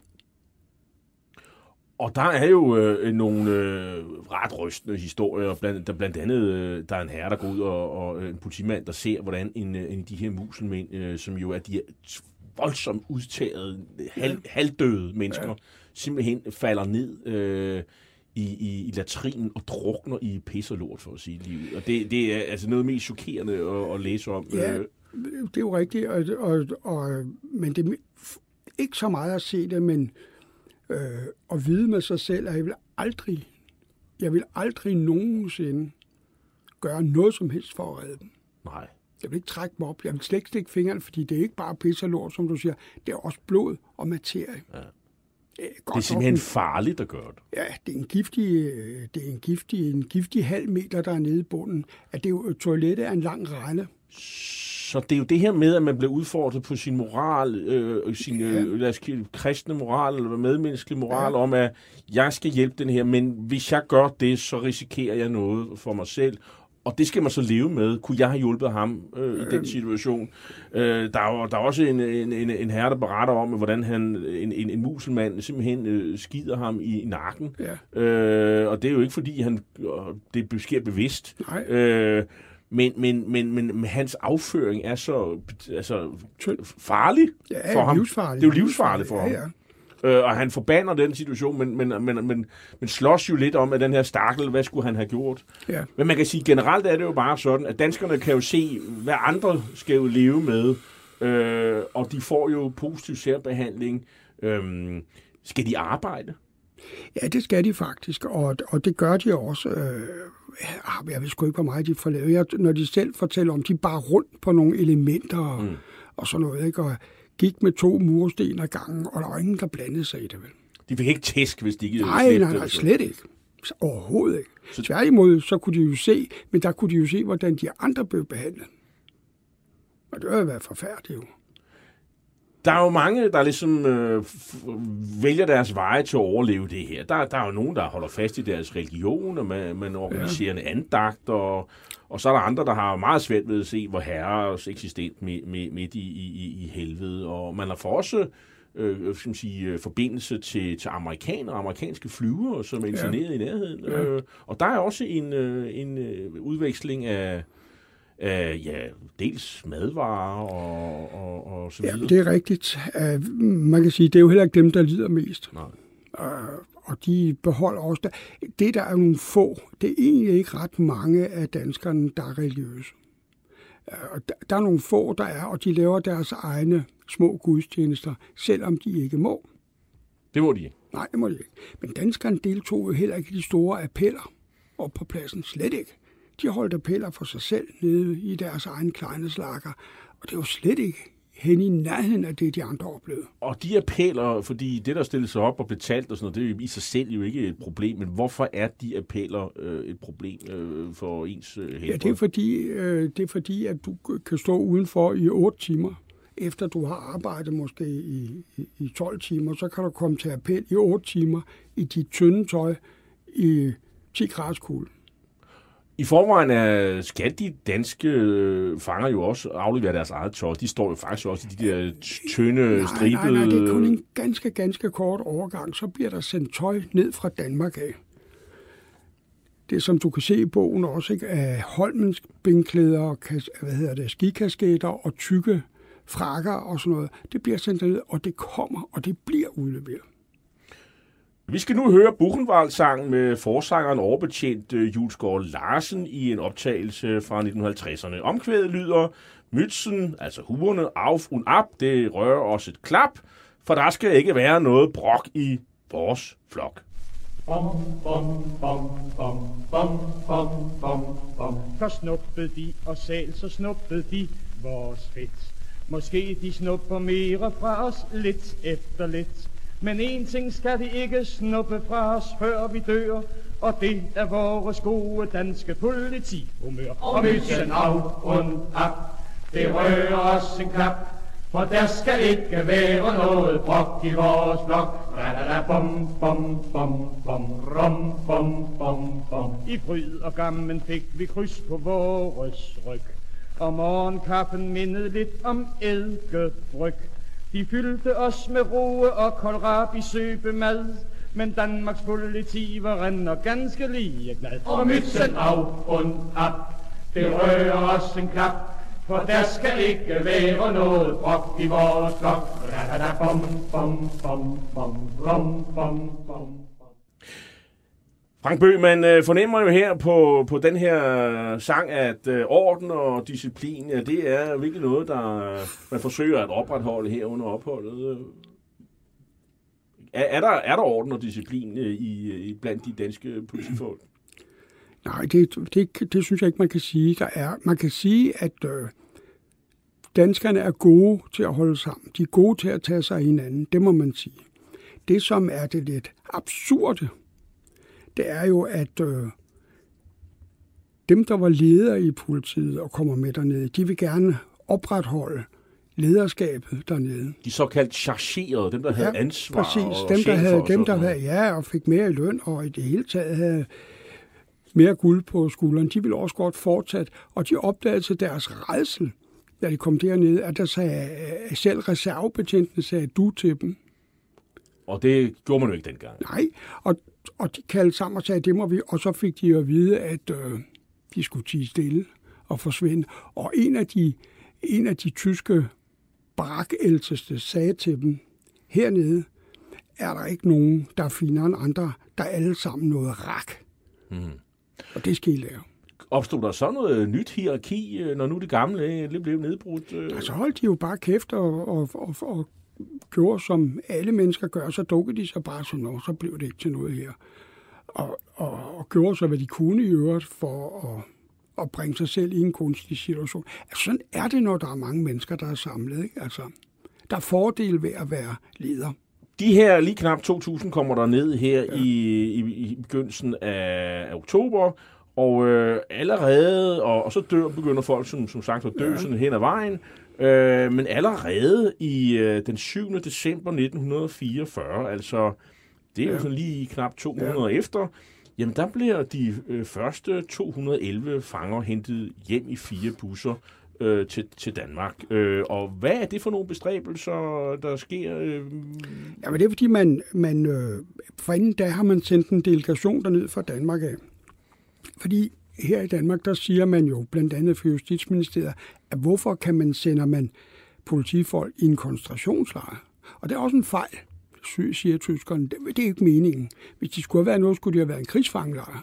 Og der er jo øh, nogle øh, ret rystende historier, blandt, der blandt andet, øh, der er en herre, der går ud, og, og en politimand, der ser, hvordan en, en af de her muselmænd, øh, som jo er de her voldsomt udtagede, hal, halvdøde mennesker, ja. Simpelthen falder ned øh, i, i, i latrinen og drukner i pis og lort, for at sige livet. Og det, det er altså noget mest chokerende at, at læse om. Ja, det er jo rigtigt, og, og, og, men det er ikke så meget at se det, men øh, at vide med sig selv, at jeg vil aldrig, jeg vil aldrig nogensinde gøre noget som helst for at redde dem. Nej. Jeg vil ikke trække mig op. Jeg vil slet ikke stikke fingrene, fordi det er ikke bare pis og lort, som du siger. Det er også blod og materie. Ja. Det er, det er simpelthen farligt at gøre det. Ja, det er en giftig, det er en giftig, en giftig halv meter, der er nede i bunden. At det er jo, toilettet er en lang rende. Så det er jo det her med, at man bliver udfordret på sin moral, øh, sin ja. øh, lad os sige, kristne moral, eller medmenneskelig moral, ja. Om at jeg skal hjælpe den her, men hvis jeg gør det, så risikerer jeg noget for mig selv. Og det skal man så leve med. Kunne jeg have hjulpet ham øh, i den situation? Øh, der, er, der er også en, en, en, en herre, der beretter om, hvordan han, en, en, en muselmand simpelthen øh, skider ham i, i nakken. Ja. Øh, og det er jo ikke, fordi han, det sker bevidst. Øh, men, men, men, men, men hans afføring er så altså, farlig ja, for ham. Livsfarlig. Det er jo livsfarligt for ham. Ja, ja. øh, og han forbander den situation, men, men, men, men, men slås jo lidt om, at den her stakkel, hvad skulle han have gjort? Ja. Men man kan sige, generelt er det jo bare sådan, at danskerne kan jo se, hvad andre skal jo leve med, øh, og de får jo positiv særbehandling. Øh, skal de arbejde? Ja, det skal de faktisk, og, og det gør de også. Øh, jeg ved sgu ikke, hvor meget de får lavet. Jeg, når de selv fortæller om, de bare rundt på nogle elementer og, mm. og sådan noget, ikke? Og gik med to mursten ad gangen, og der var ingen, der blandede sig i det, vel? De fik ikke tæsk, hvis de ikke... Nej, nej, nej, slet ikke. Overhovedet ikke. Så... Tværtimod, så kunne de jo se, men der kunne de jo se, hvordan de andre blev behandlet. Og det har jo været forfærdeligt, jo. Der er jo mange, der ligesom øh, vælger deres veje til at overleve det her. Der, der er jo nogen, der holder fast i deres religion, og man, man organiserer ja. en andagt, og, og så er der andre, der har meget svært ved at se, hvor herres eksistent midt, midt i, i, i helvede. Og man har for også øh, skal man sige, forbindelse til, til amerikanere, amerikanske flyvere, som er interneret ja. i nærheden. Ja. Øh, og der er også en, en udveksling af... Uh, ja, dels madvarer og, og, og så videre. Ja, det er rigtigt. Uh, man kan sige, det er jo heller ikke dem, der lider mest. Nej. Uh, og de beholder også... Der. Det, der er nogle få, det er egentlig ikke ret mange af danskerne, der er religiøse. Uh, der, der er nogle få, der er, og de laver deres egne små gudstjenester, selvom de ikke må. Det må de ikke? Nej, det må de ikke. Men danskerne deltog jo heller ikke i de store appeller op på pladsen. Slet ikke. De holdt appeller for sig selv nede i deres egen kleine slakker, og det var slet ikke hen i nærheden af det, de andre oplevede. Og de appeller, fordi det, der stillede sig op og betalt og sådan noget, det er jo i sig selv jo ikke et problem, men hvorfor er de appeller øh, et problem øh, for ens øh, helbred? Ja, det er, fordi, øh, det er fordi, at du kan stå udenfor i otte timer, efter du har arbejdet måske i, i, i tolv timer, så kan du komme til appel i otte timer i dit tynde tøj i ti graders kulde. I forvejen er, skal de danske fanger jo også aflevere deres eget tøj. De står jo faktisk også i de der tynde, stribede... Nej, nej, nej, det er kun en ganske, ganske kort overgang. Så bliver der sendt tøj ned fra Danmark af. Det, som du kan se i bogen også, ikke, af Holmens bindklæder, hvad hedder det, skikasketter og tykke frakker og sådan noget, det bliver sendt ned, og det kommer, og det bliver udleveret. Vi skal nu høre Buchenwald-sangen med forsangeren overbetjent Julesgaard Larsen i en optagelse fra nitten halvtredserne. Omkvædet lyder: Mützen, altså huerne, auf und ab, det rører os et klap, for der skal ikke være noget brok i vores flok. Bom, bom, bom, bom, bom, bom, bom, bom. Så snuppede de og selv, så snuppede de vores fedt. Måske de snupper mere fra os lidt efter lidt. Men en ting skal de ikke snuppe fra os, før vi dør, og det er vores gode danske politihumør. Og Mützen auf und ab, det rører os en klap, for der skal ikke være noget brok i vores blok. Da-da-da, bom, bom, bom, bom, rom, bom, bom, bom. I fryd og gammen fik vi kryds på vores ryg, og morgenkaffen mindede lidt om eddikebryg. De fyldte os med roe og kohlrabi søbemad, men Danmarks politi var render ganske ligeglad. Og Mützen auf und ab, det rører os en klap, for der skal ikke være noget brok i vores flok. Da-da-da, bom, bom, bom, bom, rom, bom, bom. Frank Bøgh, man fornemmer jo her på, på den her sang, at øh, orden og disciplin, ja, det er virkelig noget, der man forsøger at opretholde her under opholdet. Er, er, der, er der orden og disciplin i, i blandt de danske politifolk? Nej, det, det, det synes jeg ikke, man kan sige. Der er, man kan sige, at øh, danskerne er gode til at holde sammen. De er gode til at tage sig af hinanden, det må man sige. Det, som er det lidt absurde, det er jo, at øh, dem, der var ledere i politiet og kommer med dernede, de vil gerne opretholde lederskabet dernede. De såkaldt chargerede, dem, der havde ja, ansvar. Præcis, dem, der havde, dem, der havde, ja, og fik mere i løn, og i det hele taget havde mere guld på skulderen, de ville også godt fortsætte, og de opdagede til deres rædsel, da de kom dernede, at der sagde, selv reservebetjentene sagde du til dem. Og det gjorde man jo ikke dengang. Nej, og, og de kaldte sammen og sagde, det må vi, og så fik de at vide, at øh, de skulle tie stille og forsvinde. Og en af de, en af de tyske barakældste sagde til dem hernede, er der ikke nogen, der er finere end andre, der er alle sammen noget rak. Mm. Og det skal I lave. Opstod der så noget nyt hierarki, når nu det gamle lidt blev nedbrudt? Altså holdt de jo bare kæft og, og, og, og gjorde, som alle mennesker gør, så dukkede de sig bare sådan noget, så blev det ikke til noget her. Og, og, og gjorde så, hvad de kunne i øvrigt for at, at bringe sig selv i en kunstig situation. Altså sådan er det, når der er mange mennesker, der er samlet. Ikke? Altså, der er fordel ved at være leder. De her lige knap to tusind kommer der ned her ja. i, i, i begyndelsen af, af oktober, og øh, allerede, og, og så dør, begynder folk, som, som sagt, at dø ja. sådan hen ad vejen, øh, men allerede i øh, den syvende december nitten fireogfyrre, altså det er ja. jo sådan lige knap to måneder ja. efter, jamen der bliver de øh, første to hundrede og elleve fanger hentet hjem i fire busser øh, til, til Danmark. Øh, og hvad er det for nogle bestræbelser, der sker? Øh? Jamen det er fordi, man, man øh, for inden da har man sendt en delegation derned fra Danmark af. Fordi her i Danmark, der siger man jo blandt andet for Justitsministeriet, at hvorfor kan man sende man politifolk i en koncentrationslejr? Og det er også en fejl, siger tyskerne. Det, det er ikke meningen. Hvis de skulle have været noget, skulle de have været en krigsfangelejr.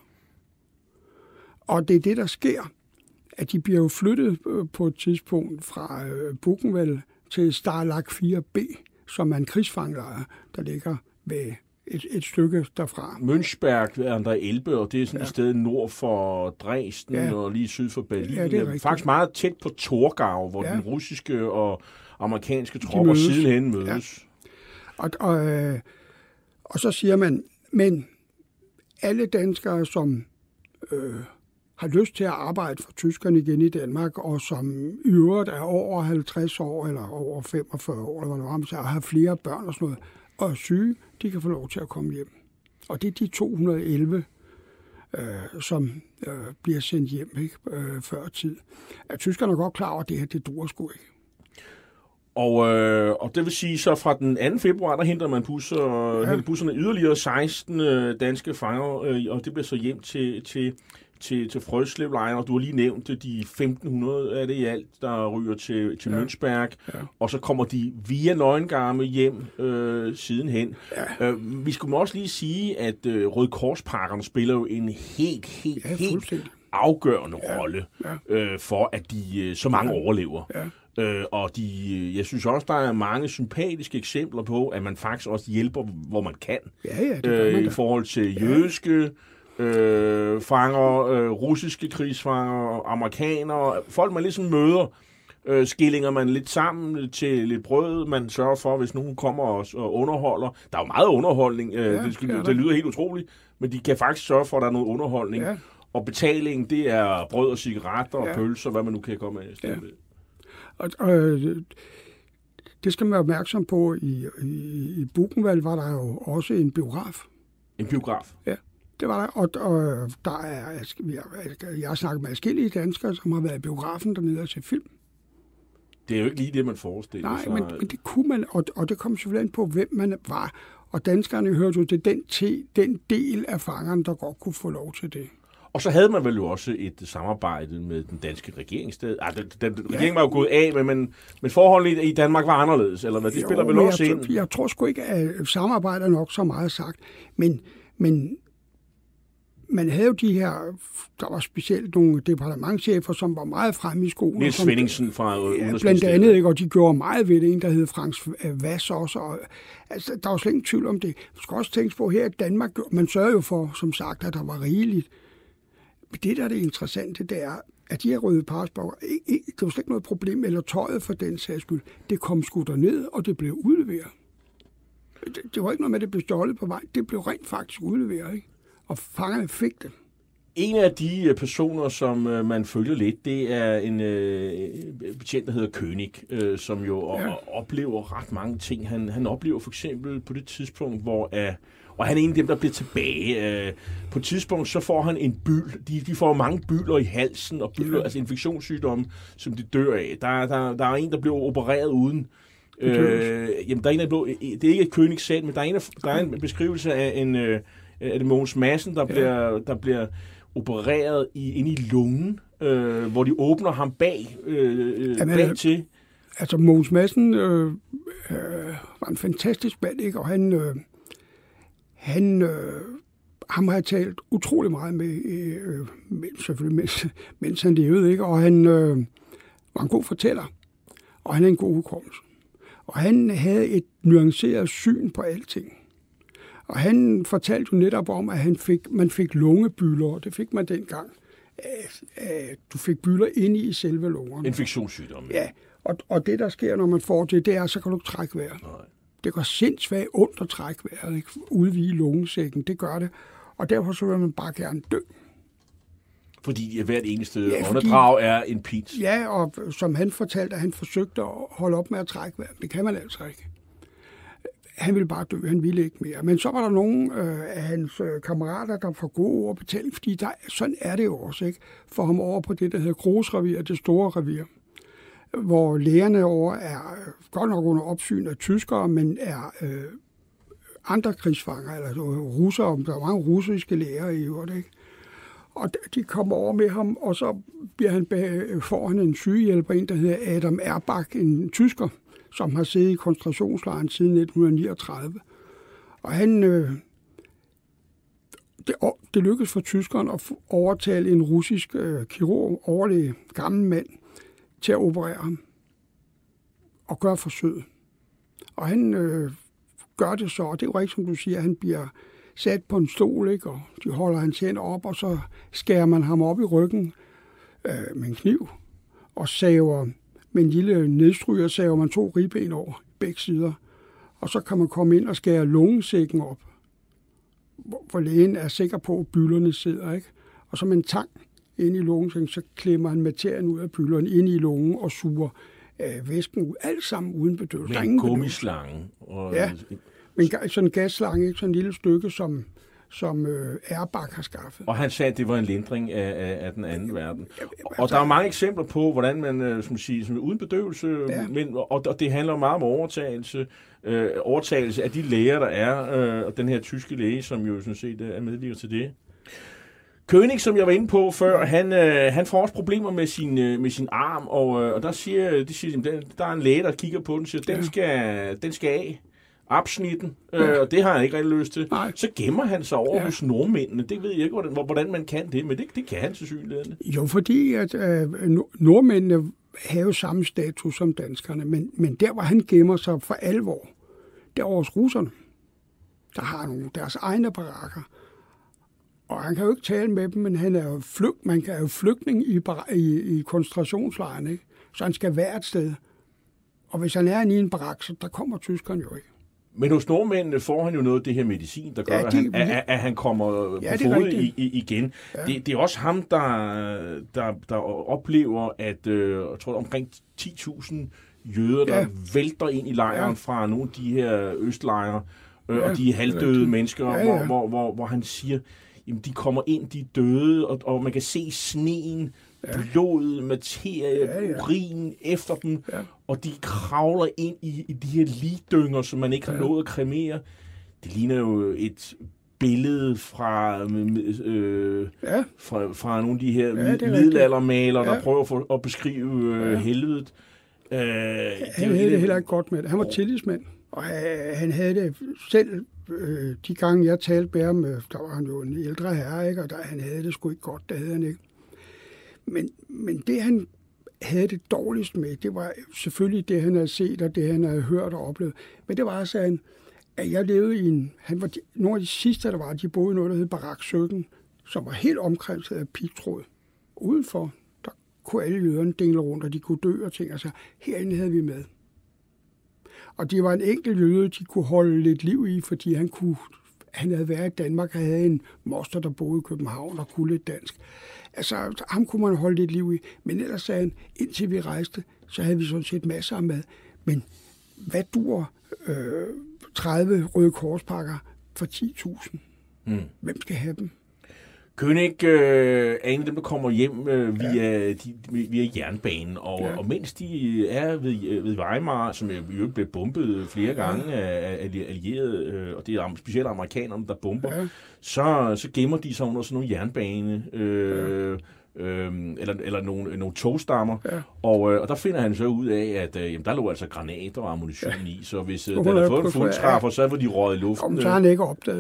Og det er det, der sker, at de bliver jo flyttet på et tidspunkt fra Buchenwald til Stalag fire B, som er en krigsfangelejr, der ligger ved Et, et stykke derfra. Münchberg er der Elbe, og det er sådan ja. et sted nord for Dresden ja. og lige syd for Berlin. Ja, det er faktisk meget tæt på Torgau, hvor ja. den russiske og amerikanske tropper sidenhen mødes. Ja. Og, og, øh, og så siger man, men alle danskere, som øh, har lyst til at arbejde for tyskerne igen i Danmark, og som i øvrigt er over halvtreds år, eller over femogfyrre år, eller hvad man siger, og har flere børn og sådan noget, og er syge, de kan få lov til at komme hjem. Og det er de to hundrede og elleve, øh, som øh, bliver sendt hjem ikke, øh, før tid. At tyskerne er godt klar over, at det her, det duer sgu ikke. Og, øh, og det vil sige, så fra den anden februar, der henter man busser, ja. henter busserne yderligere seksten øh, danske fanger, øh, og det bliver så hjem til, til, til, til Frøslevlejren, og du har lige nævnt de femten hundrede af det i alt, der ryger til, til ja. Münchberg, ja. og så kommer de via Neuengamme hjem øh, sidenhen. Ja. Øh, vi skulle også lige sige, at øh, Røde Korspakkerne spiller jo en helt, helt, ja, helt afgørende ja. rolle ja. Øh, for, at de øh, så mange ja. overlever. Ja. Øh, og de, jeg synes også, der er mange sympatiske eksempler på, at man faktisk også hjælper, hvor man kan. Ja, ja, det øh, I forhold til jødiske øh, fanger, øh, russiske krigsfanger, amerikanere, folk man ligesom møder, øh, skillinger man lidt sammen til lidt brød, man sørger for, hvis nogen kommer og, og underholder. Der er jo meget underholdning, øh, ja, det, det, det lyder helt utroligt, men de kan faktisk sørge for, at der er noget underholdning. Ja. Og betalingen, det er brød og cigaretter og ja. pølser, hvad man nu kan komme af. Ja. Og, og det skal man være opmærksom på. I, i, i Buchenwald var der jo også en biograf. En biograf? Ja, det var der. Og, og der er, jeg har snakket med forskellige danskere, som har været i biografen dernede og set film. Det er jo ikke lige det, man forestiller Nej, sig. men, men det kunne man, og, og det kom selvfølgelig an på, hvem man var. Og danskerne hørte jo til den, til den del af fangerne, der godt kunne få lov til det. Og så havde man vel jo også et samarbejde med den danske regeringssted. Ah, den, den, den regering var jo gået af, men, men forholdene i Danmark var anderledes, eller hvad? Det jo, spiller vel også jeg, ind? Jeg tror sgu ikke, at samarbejdet nok så meget sagt. Men, men man havde jo de her, der var specielt nogle departementschefer, som var meget fremme i skolen. Niels Svenningsen fra ja, blandt andet, ikke? Og de gjorde meget ved det. En, der hed Frans Vass også. Og, altså, der var slet ingen tvivl om det. Man skal også tænke på, her i Danmark, man sørger jo for, som sagt, at der var rigeligt. Men det, der er det interessante, det er, at de her røde parsborger, det var slet ikke noget problem, eller tøjet for den sags skyld. Det kom sgu derned, og det blev udleveret. Det, det var ikke noget med, at det blev stjålet på vej. Det blev rent faktisk udleveret, ikke? Og fangerne fik det. En af de personer, som man følger lidt, det er en øh, betjent, der hedder König, øh, som jo ja. oplever ret mange ting. Han, han oplever for eksempel på det tidspunkt, hvor... Øh, og han er en af dem, der bliver tilbage. På et tidspunkt, så får han en byld. De, de får mange bylder i halsen, og bylder, ja. altså infektionssygdomme, som de dør af. Der, der, der er en, der bliver opereret uden. Øh, jamen, der er en, der blev, det er ikke et König selv, men der er en, der er en beskrivelse af en af det Mogens Madsen, der, ja. bliver, der bliver opereret i, inde i lungen, øh, hvor de åbner ham bag, øh, Jamen, bag til. Altså, Mogens Madsen øh, øh, var en fantastisk mand, ikke? Og han... Øh, han, øh, ham har jeg talt utrolig meget med, øh, selvfølgelig mens, mens han levede, ikke? Og han øh, var en god fortæller, og han er en god hukommelse. Og han havde et nuanceret syn på alting. Og han fortalte jo netop om, at han fik, man fik lungebylder, og det fik man dengang. Du fik bylder inde i selve lungerne. Infektionssygdomme. Ja, og, og det der sker, når man får det, det er, så kan du ikke trække vejret. Nej. Det går sindssygt ondt at trække vejret, ikke? Udvide lungesækken, det gør det. Og derfor så vil man bare gerne dø. Fordi hvert eneste ja, åndedrag er en pins. Ja, og som han fortalte, at han forsøgte at holde op med at trække vejret. Det kan man altså ikke. Han ville bare dø, han ville ikke mere. Men så var der nogle øh, af hans øh, kammerater, der får gode ord betaling, fordi der, sådan er det jo også, ikke? For ham over på det, der hedder Großrevir, det store revir, hvor lægerne over er øh, godt nok under opsyn af tyskere, men er øh, andre krigsfanger, eller øh, russere, der er mange russiske læger i øvrigt, ikke? Og de kommer over med ham, og så bliver han bag, får han en sygehjælper, en der hedder Adam Erbach, en tysker, som har siddet i koncentrationslejren siden nitten niogtredive. Og han, øh, det, det lykkedes for tyskeren at overtale en russisk øh, kirurg, overlæge, gammel mand, til at operere ham og gøre forsøget. Og han øh, gør det så, og det er jo ikke, som du siger, han bliver sat på en stol, ikke? Og de holder hans hænder op, og så skærer man ham op i ryggen øh, med en kniv og saver med en lille nedstryger, saver man to ribben over begge sider. Og så kan man komme ind og skære lungesækken op, hvor lægen er sikker på, at byllerne sidder, ikke? Og så med en tang ind i lungesækken, så klemmer han materien ud af byllerne ind i lungen og suger øh, væsken ud. Alt sammen uden bedøvelse. Med en gummislange. Og ja, men sådan en gasslange, ikke? Sådan en lille stykke, som, som øh, Erbach har skaffet. Og han sagde, at det var en lindring af, af, af den anden verden. Ja, altså, og der er mange eksempler på, hvordan man, øh, som siger, som uden bedøvelse, ja. men, og, og det handler meget om overtagelse, øh, overtagelse af de læger, der er, øh, og den her tyske læge, som jo sådan set er medvirker til det. König, som jeg var inde på før, han, øh, han får også problemer med sin, øh, med sin arm, og, øh, og der siger, de siger, der, der er en læge, der kigger på den og siger, den skal, den skal af. Absnitten, ja. øh, og det har han ikke rigtig lyst til. Nej. Så gemmer han sig over ja. hos nordmændene. Det ved jeg ikke, hvordan, hvordan man kan det, men det, det kan han til synligheden. Jo, fordi at øh, nordmændene havde samme status som danskerne, men, men der, hvor han gemmer sig for alvor, der er hos russerne. Der har nogle deres egne barakker. Og han kan jo ikke tale med dem, men han er jo flygt, man kan jo flygtning i, i, i koncentrationslejren, ikke? Så han skal være et sted. Og hvis han er i en barak, så der kommer tyskerne jo ikke. Men hos nordmændene får han jo noget af det her medicin, der gør, ja, de, at, han, at, at han kommer ja, på fod i, i, igen. Ja. Det, det er også ham, der, der, der oplever, at øh, jeg tror, omkring ti tusind jøder, der ja. vælter ind i lejren ja. fra nogle af de her østlejre, øh, ja, og de halvdøde ja, mennesker, ja, ja. Hvor, hvor, hvor, hvor han siger, jamen de kommer ind, de er døde, og, og man kan se sneen, ja. blod, materie, ja, ja. urin efter dem, ja. og de kravler ind i, i de her ligdynger, som man ikke har ja. nået at kremere. Det ligner jo et billede fra, øh, ja. fra, fra nogle af de her ja, middelaldermalere, ja. der prøver for, at beskrive øh, ja. helvedet. Øh, han havde det heller ikke godt med det. Han var tillidsmand, og han havde det selv. De gange, jeg talte med ham, der var han jo en ældre herre, ikke? Og der, han havde det sgu ikke godt, det havde han ikke. Men, men det, han havde det dårligst med, det var selvfølgelig det, han havde set, og det, han havde hørt og oplevet. Men det var altså, at jeg levede i en... Han var de, nogle af de sidste, der var, de boede i noget, der hed Barak sytten, som var helt omkranset af pigtråd. Udenfor, der kunne alle jøderne dingle rundt, og de kunne dø og ting. Altså, herinde havde vi med. Og det var en enkelt jøde, de kunne holde lidt liv i, fordi han kunne... Han havde været i Danmark og havde en moster, der boede i København og kunne lidt dansk. Altså, ham kunne man holde lidt liv i. Men ellers sagde han, indtil vi rejste, så havde vi sådan set masser af mad. Men hvad dur øh, tredive Røde Korspakker for ti tusind? Mm. Hvem skal have dem? König øh, er en af dem, der kommer hjem øh, via, ja. de, via jernbanen, og, ja. og mens de er ved, ved Weimar, som jo blev bombet flere gange ja. af, af allierede, øh, og det er specielt amerikanerne, der bomber, ja. så, så gemmer de sig under sådan nogle jernbane, øh, ja. øh, eller, eller nogle, nogle togstammer, ja. og, øh, og der finder han så ud af, at øh, jamen, der lå altså granater og ammunition ja. i, så hvis øh, der havde fået en fuldtræffer, så var de røget i luften. Jamen, så har han ikke opdaget det.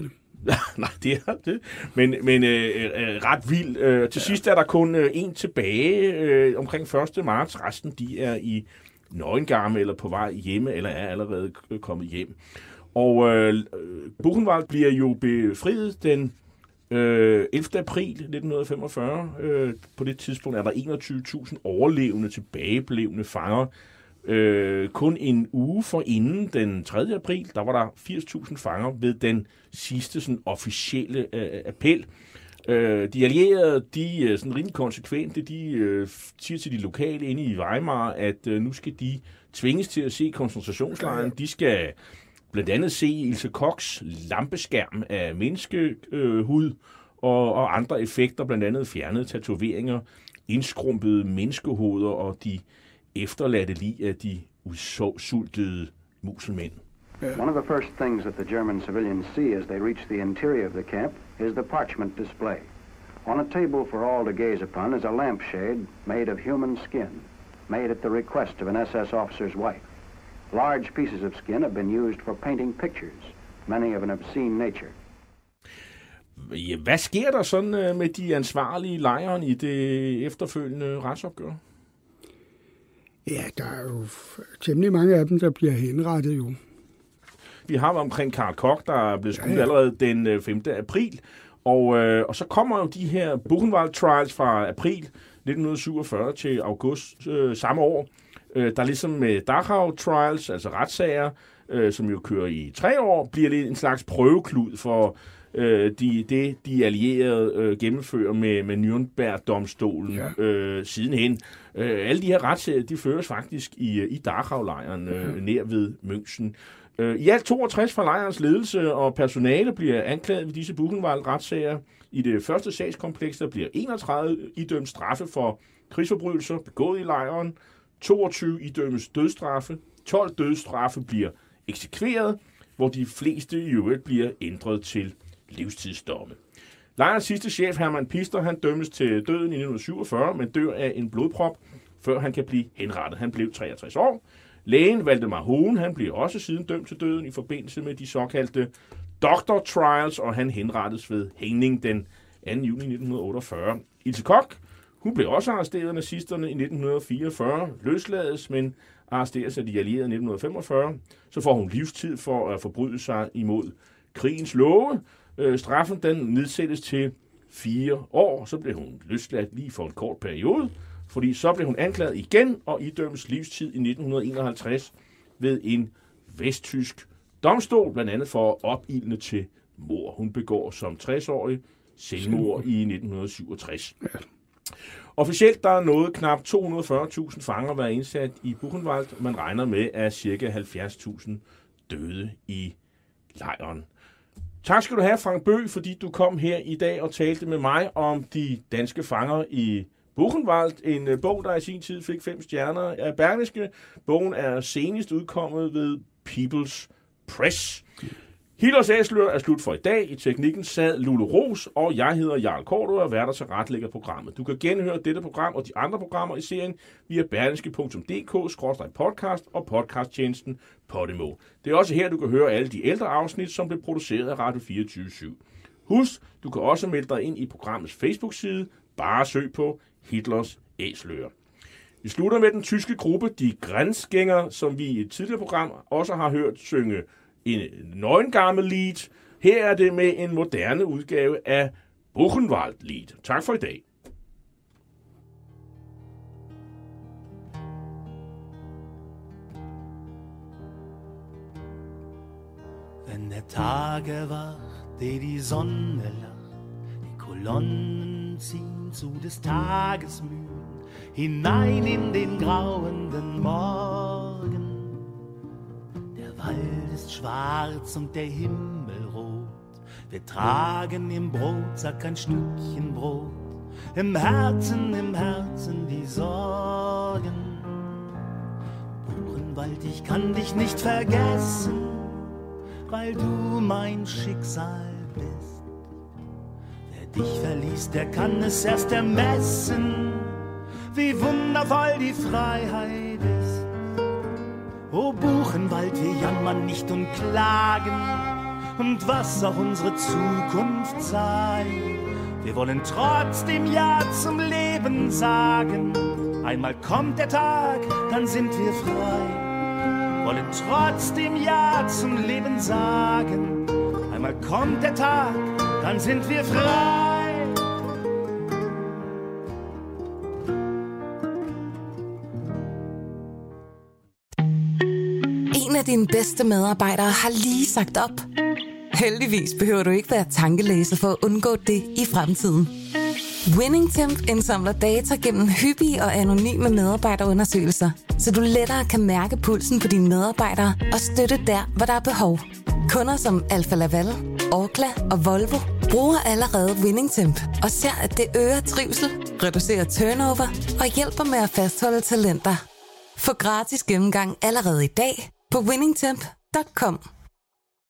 Nej, det er det. Men, men øh, øh, ret vildt. Øh, til ja. sidst er der kun øh, en tilbage øh, omkring første marts. Resten de er i nøgengarme eller på vej hjemme, eller er allerede kommet hjem. Og øh, Buchenwald bliver jo befriet den øh, ellevte april nitten femogfyrre. Øh, på det tidspunkt er der enogtyve tusind overlevende tilbageblevne fanger. Øh, kun en uge forinden den tredje april, der var der firs tusind fanger ved den sidste sådan, officielle øh, appel. Øh, de allierede, de er sådan rimelig konsekvente, de øh, siger til de lokale inde i Weimar, at øh, nu skal de tvinges til at se koncentrationslejren. De skal blandt andet se Ilse Kochs lampeskærm af menneskehud øh, og, og andre effekter, blandt andet fjernede tatoveringer, indskrumpede menneskehoveder og de efterladte lig af de udsultede muselmænd. One of the first things that the German civilians see as they reach the interior of the camp is the parchment display. On a table for all to gaze upon is a lampshade made of human skin, made at the request of an S S officer's wife. Large pieces of skin have been used for painting pictures, many of an obscene nature. Ja, hvad sker der sådan med de ansvarlige lejren i det efterfølgende retsopgør? Ja, der er jo temmelig mange af dem, der bliver henrettet jo. Vi har omkring Karl Koch, der er blevet skudt ja, ja. allerede den femte april. Og, øh, og så kommer jo de her Buchenwald Trials fra april nitten syvogfyrre til august øh, samme år. Øh, der er ligesom med Dachau Trials, altså retssager, øh, som jo kører i tre år, bliver det en slags prøveklud for øh, de, det, de allierede øh, gennemfører med, med Nürnberg-domstolen ja. øh, sidenhen. Øh, alle de her retssager, de føres faktisk i, i Dachau-lejren øh, nær ved München. I alt toogtres fra lejrens ledelse og personale bliver anklaget ved disse Buchenwald-retssager. I det første sagskompleks der bliver enogtredive idømt straffe for krigsforbrydelser begået i lejren. toogtyve idømmes dødsstraffe. tolv dødsstraffe bliver eksekveret, hvor de fleste i øvrigt bliver ændret til livstidsdomme. Lejrens sidste chef, Hermann Pister, han dømmes til døden i nitten syvogfyrre, men dør af en blodprop, før han kan blive henrettet. Han blev treogtres år. Lægen Valdemar Hohen, han blev også siden dømt til døden i forbindelse med de såkaldte Doctor Trials, og han henrettes ved hængning den anden juni nitten otteogfyrre. Ilse Koch, hun blev også arresteret af nazisterne i nitten fireogfyrre, løslades, men arresteres af de allierede i nitten femogfyrre. Så får hun livstid for at forbryde sig imod krigens love. Straffen den nedsættes til fire år, så blev hun løsladt lige for en kort periode, fordi så blev hun anklaget igen og idømmes livstid i nitten enoghalvtreds ved en vesttysk domstol, blandt andet for opildne til mord. Hun begår som tres-årig selvmord i nitten syvogtres. Ja. Officielt der er nået knap to hundrede og fyrre tusind fanger været indsat i Buchenwald. Man regner med, at ca. halvfjerds tusind døde i lejren. Tak skal du have, Frank Bøgh, fordi du kom her i dag og talte med mig om de danske fanger i Buchenwald, en bog, der i sin tid fik fem stjerner af Berlingske. Bogen er senest udkommet ved People's Press. Hitlers Æseløer er slut for i dag. I teknikken sad Lule Ros, og jeg hedder Jarl Cordua og værter til retlægger programmet. Du kan genhøre dette program og de andre programmer i serien via berlingske punktum d k skråstreg podcast og podcasttjenesten Podimo. Det er også her, du kan høre alle de ældre afsnit, som blev produceret af Radio fireogtyve syv. Husk, du kan også melde dig ind i programmets Facebook-side. Bare søg på Hitlers Æseløer. Vi slutter med den tyske gruppe De Grenzgänger, som vi i et tidligere program også har hørt synge en Neuengamme-lied. Her er det med en moderne udgave af Buchenwald-lied. Tak for i dag. Wenn der Tag erwacht, ehe die Sonne lacht, die Kolonnen ziehen zu des Tages Mühen, hinein in den grauenden Morgen. Der Wald ist schwarz und der Himmel rot, wir tragen im Brotsack ein Stückchen Brot, im Herzen, im Herzen die Sorgen. Buchenwald, ich kann dich nicht vergessen, weil du mein Schicksal bist. Wer dich verließ, der kann es erst ermessen, wie wundervoll die Freiheit ist. O Buchenwald, wir jammern nicht und klagen, und was auch unsere Zukunft sei. Wir wollen trotzdem Ja zum Leben sagen. Einmal kommt der Tag, dann sind wir frei. Wollen trotzdem Ja zum Leben sagen. Einmal kommt der Tag, dann sind wir frei. En af dine bedste medarbejdere har lige sagt op. Heldigvis behøver du ikke være tankelæser for at undgå det i fremtiden. WinningTemp indsamler data gennem hyppige og anonyme medarbejderundersøgelser, så du lettere kan mærke pulsen på dine medarbejdere og støtte der, hvor der er behov. Kunder som Alfa Laval, Orkla og Volvo bruger allerede WinningTemp og ser, at det øger trivsel, reducerer turnover og hjælper med at fastholde talenter. Få gratis gennemgang allerede i dag på winningtemp punktum com.